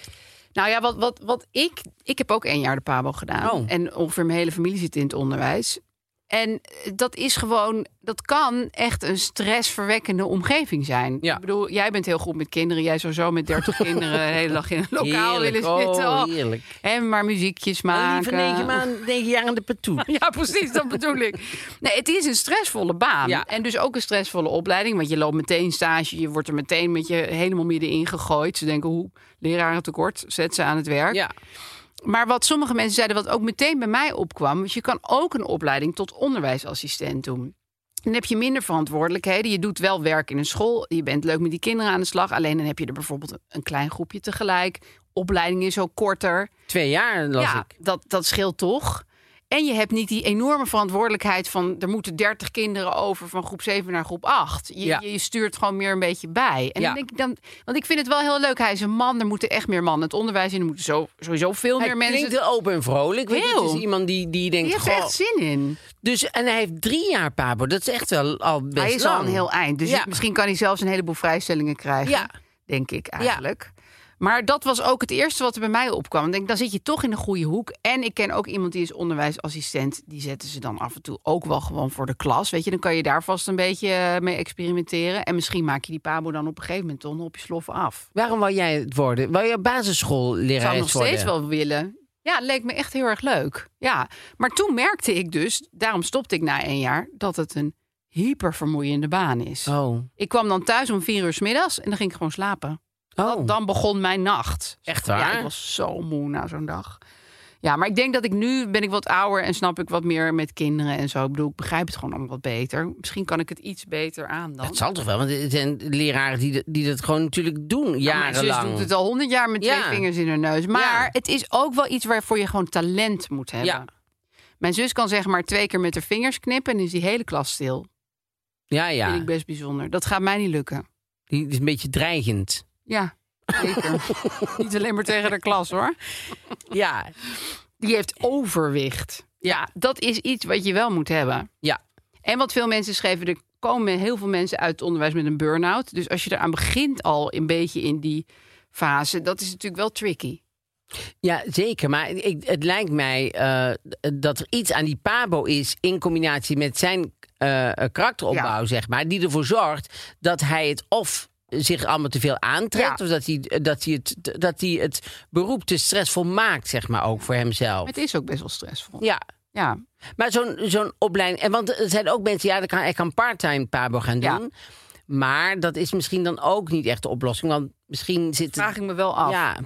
Nou ja, wat, wat, wat ik... Ik heb ook één jaar de PABO gedaan. Oh. En ongeveer mijn hele familie zit in het onderwijs. En dat is gewoon... Dat kan echt een stressverwekkende omgeving zijn. Ja. Ik bedoel, jij bent heel goed met kinderen. Jij sowieso met dertig kinderen de hele dag in een lokaal heerlijk, willen zitten. Oh, heerlijk. En maar muziekjes maken. Liever negen, maanden, negen jaar aan de patoet. Ja, precies, dat bedoel ik. Nee, het is een stressvolle baan. Ja. En dus ook een stressvolle opleiding. Want je loopt meteen stage. Je wordt er meteen met je helemaal middenin gegooid. Ze denken, hoe leraren tekort. Zet ze aan het werk. Ja. Maar wat sommige mensen zeiden, wat ook meteen bij mij opkwam. Want je kan ook een opleiding tot onderwijsassistent doen. Dan heb je minder verantwoordelijkheden. Je doet wel werk in een school. Je bent leuk met die kinderen aan de slag. Alleen dan heb je er bijvoorbeeld een klein groepje tegelijk. Opleiding is ook korter. Twee jaar las ja, ik. Dat, dat scheelt toch. En je hebt niet die enorme verantwoordelijkheid van... er moeten dertig kinderen over van groep zeven naar groep acht. Je, ja. je stuurt gewoon meer een beetje bij. En ja. dan denk ik dan... Want ik vind het wel heel leuk. Hij is een man. Er moeten echt meer mannen het onderwijs in. Er moeten zo, sowieso veel hij meer mensen... Hij klinkt heel open en vrolijk. Weet je, het is iemand die, die denkt... Die heeft er echt zin in. Dus, en hij heeft drie jaar PABO. Dat is echt wel al best lang. Hij is lang. al een heel eind. Dus ja. misschien kan hij zelfs een heleboel vrijstellingen krijgen. Ja. Denk ik eigenlijk. Ja. Maar dat was ook het eerste wat er bij mij opkwam. Ik denk, dan zit je toch in de goede hoek. En ik ken ook iemand die is onderwijsassistent. Die zetten ze dan af en toe ook wel gewoon voor de klas. Weet je, dan kan je daar vast een beetje mee experimenteren. En misschien maak je die PABO dan op een gegeven moment toch nog op je sloffen af. Waarom wou jij het worden? Wou je basisschoollerares worden? Ik zou nog steeds wel willen. Ja, het leek me echt heel erg leuk. Ja, maar toen merkte ik dus, daarom stopte ik na één jaar, dat het een hypervermoeiende baan is. Oh. Ik kwam dan thuis om vier uur 's middags en dan ging ik gewoon slapen. Oh. Dan begon mijn nacht. Echt waar? Ja, ik was zo moe na zo'n dag. Ja, maar ik denk dat ik nu ben ik wat ouder en snap ik wat meer met kinderen en zo. Ik bedoel, ik begrijp het gewoon allemaal wat beter. Misschien kan ik het iets beter aan dan. Dat zal toch wel, want er zijn leraren die, die dat gewoon natuurlijk doen, jarenlang. Ja, mijn zus doet het al honderd jaar met ja. twee vingers in haar neus. Maar ja. het is ook wel iets waarvoor je gewoon talent moet hebben. Ja. Mijn zus kan zeg maar twee keer met haar vingers knippen en is die hele klas stil. Ja, ja. Dat vind ik best bijzonder. Dat gaat mij niet lukken. Die is een beetje dreigend. Ja, zeker. Niet alleen maar tegen de klas, hoor. Ja. Die heeft overwicht. Ja, dat is iets wat je wel moet hebben. Ja. En wat veel mensen schreven, er komen heel veel mensen uit het onderwijs met een burn-out. Dus als je eraan begint al een beetje in die fase, dat is natuurlijk wel tricky. Ja, zeker. Maar ik, het lijkt mij uh, dat er iets aan die PABO is in combinatie met zijn uh, karakteropbouw, ja. zeg maar, die ervoor zorgt dat hij het of zich allemaal te veel aantrekt, ja. of dat hij, dat, hij het, dat hij het beroep te stressvol maakt, zeg maar, ook voor hemzelf. Het is ook best wel stressvol. Ja. Ja. Maar zo'n, zo'n opleiding, en want er zijn ook mensen, ja, dat kan, hij kan part-time PABO gaan doen. Ja. Maar dat is misschien dan ook niet echt de oplossing, want misschien zit het... Vraag ik me wel af. Ja.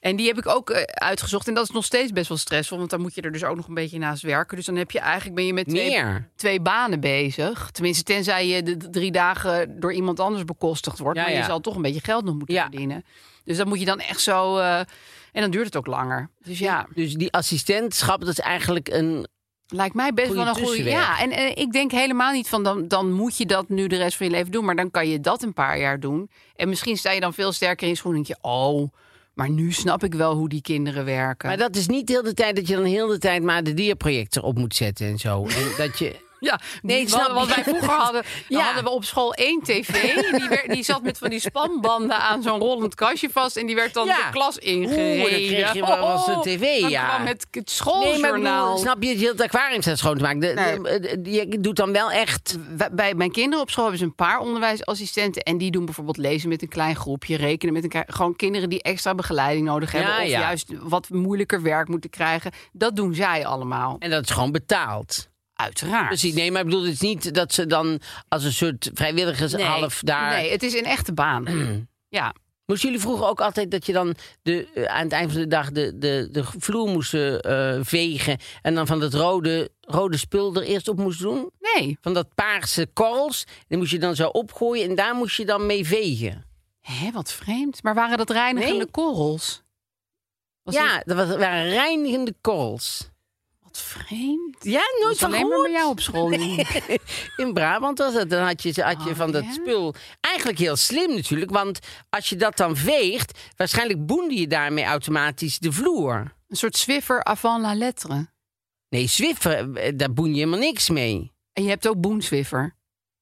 En die heb ik ook uh, uitgezocht. En dat is nog steeds best wel stressvol. Want dan moet je er dus ook nog een beetje naast werken. Dus dan heb je eigenlijk ben je met twee, twee banen bezig. Tenminste, tenzij je de drie dagen door iemand anders bekostigd wordt. Ja, maar ja. je zal toch een beetje geld nog moeten ja. verdienen. Dus dat moet je dan echt zo... Uh, en dan duurt het ook langer. Dus ja. Dus die assistentschap, dat is eigenlijk een... Lijkt mij best wel een goede... Ja, en, en ik denk helemaal niet van... Dan, dan moet je dat nu de rest van je leven doen. Maar dan kan je dat een paar jaar doen. En misschien sta je dan veel sterker in je schoen. En denk je, oh... Maar nu snap ik wel hoe die kinderen werken. Maar dat is niet de hele tijd dat je dan heel de tijd maar de dierprojector op moet zetten en zo. En dat je... Ja, nee, ik snap wat wij vroeger hadden. Dan ja. hadden we op school één tv. Die, werd, die zat met van die spanbanden aan zo'n rollend kastje vast. En die werd dan ja. de klas ingereden. Oeh, dan kreeg je wel was de tv, dan ja. kwam met het schooljournaal. Nee, maar snap je, je het aquarium staat schoon te maken. De, nee. de, de, je doet dan wel echt... Bij mijn kinderen op school hebben ze een paar onderwijsassistenten. En die doen bijvoorbeeld lezen met een klein groepje. Rekenen met een klein... Gewoon kinderen die extra begeleiding nodig hebben. Ja, of ja. juist wat moeilijker werk moeten krijgen. Dat doen zij allemaal. En dat is gewoon betaald. Uiteraard. Precies, nee, maar ik bedoel, het is niet dat ze dan als een soort vrijwilligers nee, half daar... Nee, het is een echte baan. Ja. Moesten jullie vroeger ook altijd dat je dan de, uh, aan het eind van de dag de, de, de vloer moest uh, vegen... en dan van dat rode, rode spul er eerst op moest doen? Nee. Van dat paarse korrels, die moest je dan zo opgooien en daar moest je dan mee vegen. Hé, wat vreemd. Maar waren dat reinigende nee? korrels? Was ja, die... dat waren reinigende korrels. Vreemd. Ja, nooit van alleen maar bij jou op school. Nee. In Brabant was het. Dan had je, had je oh, van dat ja? spul. Eigenlijk heel slim natuurlijk. Want als je dat dan veegt, waarschijnlijk boende je daarmee automatisch de vloer. Een soort Swiffer avant la lettre. Nee, Swiffer, daar boen je helemaal niks mee. En je hebt ook boenswiffer.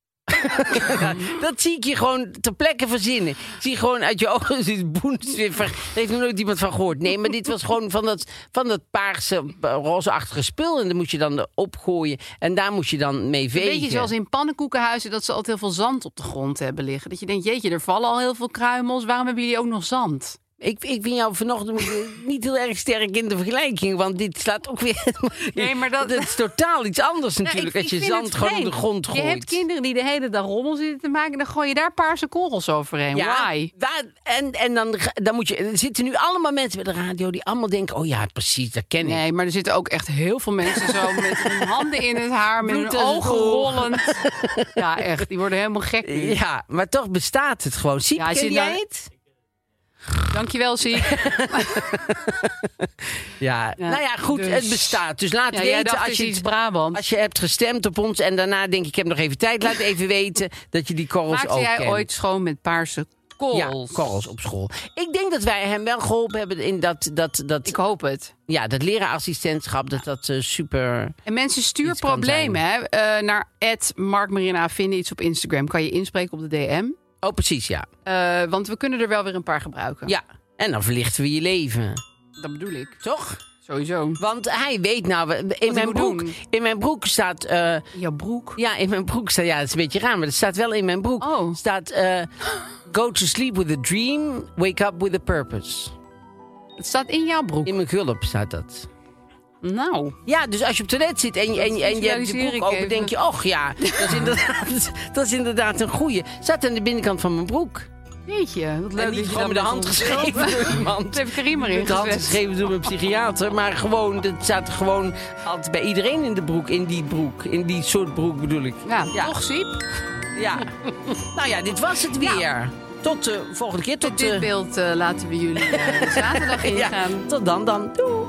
Ja, dat zie ik je gewoon ter plekke verzinnen. Ik zie gewoon uit je ogen zit boenswiffer. Daar heeft nog nooit iemand van gehoord. Nee, maar dit was gewoon van dat, van dat paarse, rozeachtige spul. En dan moest je dan opgooien. En daar moest je dan mee vegen. Weet je, zoals in pannenkoekenhuizen, dat ze altijd heel veel zand op de grond hebben liggen. Dat je denkt, jeetje, er vallen al heel veel kruimels. Waarom hebben jullie ook nog zand? Ik, ik vind jou vanochtend niet heel erg sterk in de vergelijking. Want dit slaat ook weer... Nee, maar dat... dat is totaal iets anders natuurlijk. Nee, ik, als je zand gewoon op de grond gooit. Je hebt kinderen die de hele dag rommel zitten te maken. Dan gooi je daar paarse korrels overheen. Ja, Why? Daar, en en dan, dan moet je... Er zitten nu allemaal mensen bij de radio die allemaal denken... Oh ja, precies, dat ken ik. Nee, maar er zitten ook echt heel veel mensen zo met hun handen in het haar. Met hun ogen rollend. Ja, echt. Die worden helemaal gek nu. Ja, maar toch bestaat het gewoon. Siep, ja, ken jij dan... het? Dankjewel, Siep. ja, ja, nou ja, goed, dus, het bestaat. Dus laat ja, weten als je, Brabant. als je hebt gestemd op ons... en daarna denk ik, ik heb nog even tijd, laat even weten... dat je die korrels Maakte ook jij kent. ooit schoon met paarse korrels? Ja, korrels op school. Ik denk dat wij hem wel geholpen hebben in dat... dat, dat ik hoop het. Ja, dat lerarassistentschap, dat dat uh, super... En mensen, stuur problemen hè, uh, naar at Mark Marina vinden iets op Instagram. Kan je inspreken op de D M. Oh, precies, ja. Uh, want we kunnen er wel weer een paar gebruiken. Ja, en dan verlichten we je leven. Dat bedoel ik. Toch? Sowieso. Want hij weet nou... In, mijn broek, in mijn broek staat... Uh, in jouw broek? Ja, in mijn broek staat... Ja, dat is een beetje raar, maar het staat wel in mijn broek. Oh. Staat... Uh, go to sleep with a dream, wake up with a purpose. Het staat in jouw broek? In mijn gulp staat dat. Nou. Ja, dus als je op het toilet zit en je, en, en je hebt je broek open, denk je... Och ja, dat is inderdaad, dat is inderdaad een goeie. Staat aan de binnenkant van mijn broek. Jeetje, wat leuk. En niet gewoon met de hand geschreven door iemand. Dat heeft Karim erin gezet. De hand geschreven door mijn psychiater. Maar gewoon, dat staat gewoon altijd bij iedereen in de broek. In die broek. In die soort broek bedoel ik. Ja, ja. Toch, Siep? Ja. Nou ja, dit was het weer. Ja. Tot de uh, volgende keer. Tot Met dit uh... beeld uh, laten we jullie uh, zaterdag ingaan. Ja, tot dan dan. Doei.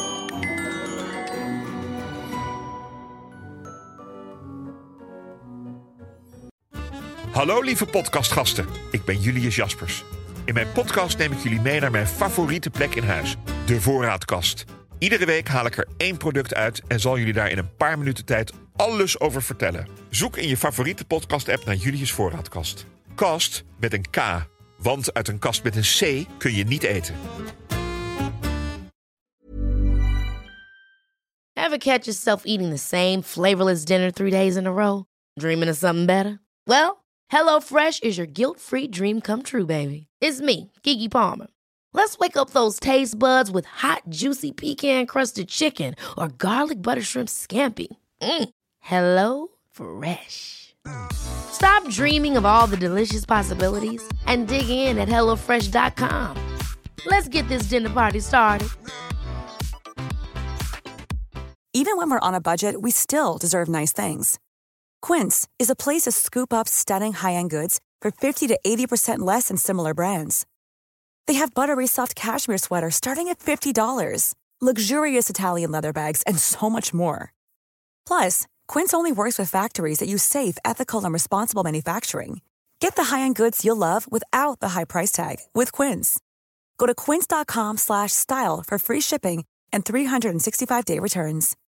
Hallo lieve podcastgasten, ik ben Julius Jaspers. In mijn podcast neem ik jullie mee naar mijn favoriete plek in huis, de voorraadkast. Iedere week haal ik er één product uit en zal jullie daar in een paar minuten tijd alles over vertellen. Zoek in je favoriete podcast-app naar Julius Voorraadkast. Kast met een K, want uit een kast met een C kun je niet eten. Ever catch yourself eating the same flavorless dinner three days in a row? Dreaming of something better? Well, HelloFresh is your guilt-free dream come true, baby. It's me, Keke Palmer. Let's wake up those taste buds with hot, juicy pecan-crusted chicken or garlic butter shrimp scampi. Mm. Hello Fresh. Stop dreaming of all the delicious possibilities and dig in at hello fresh dot com. Let's get this dinner party started. Even when we're on a budget, we still deserve nice things. Quince is a place to scoop up stunning high-end goods for fifty to eighty percent less than similar brands. They have buttery soft cashmere sweaters starting at fifty dollars, luxurious Italian leather bags, and so much more. Plus, Quince only works with factories that use safe, ethical, and responsible manufacturing. Get the high-end goods you'll love without the high price tag with Quince. Go to quince.com slash style for free shipping and three sixty-five day returns.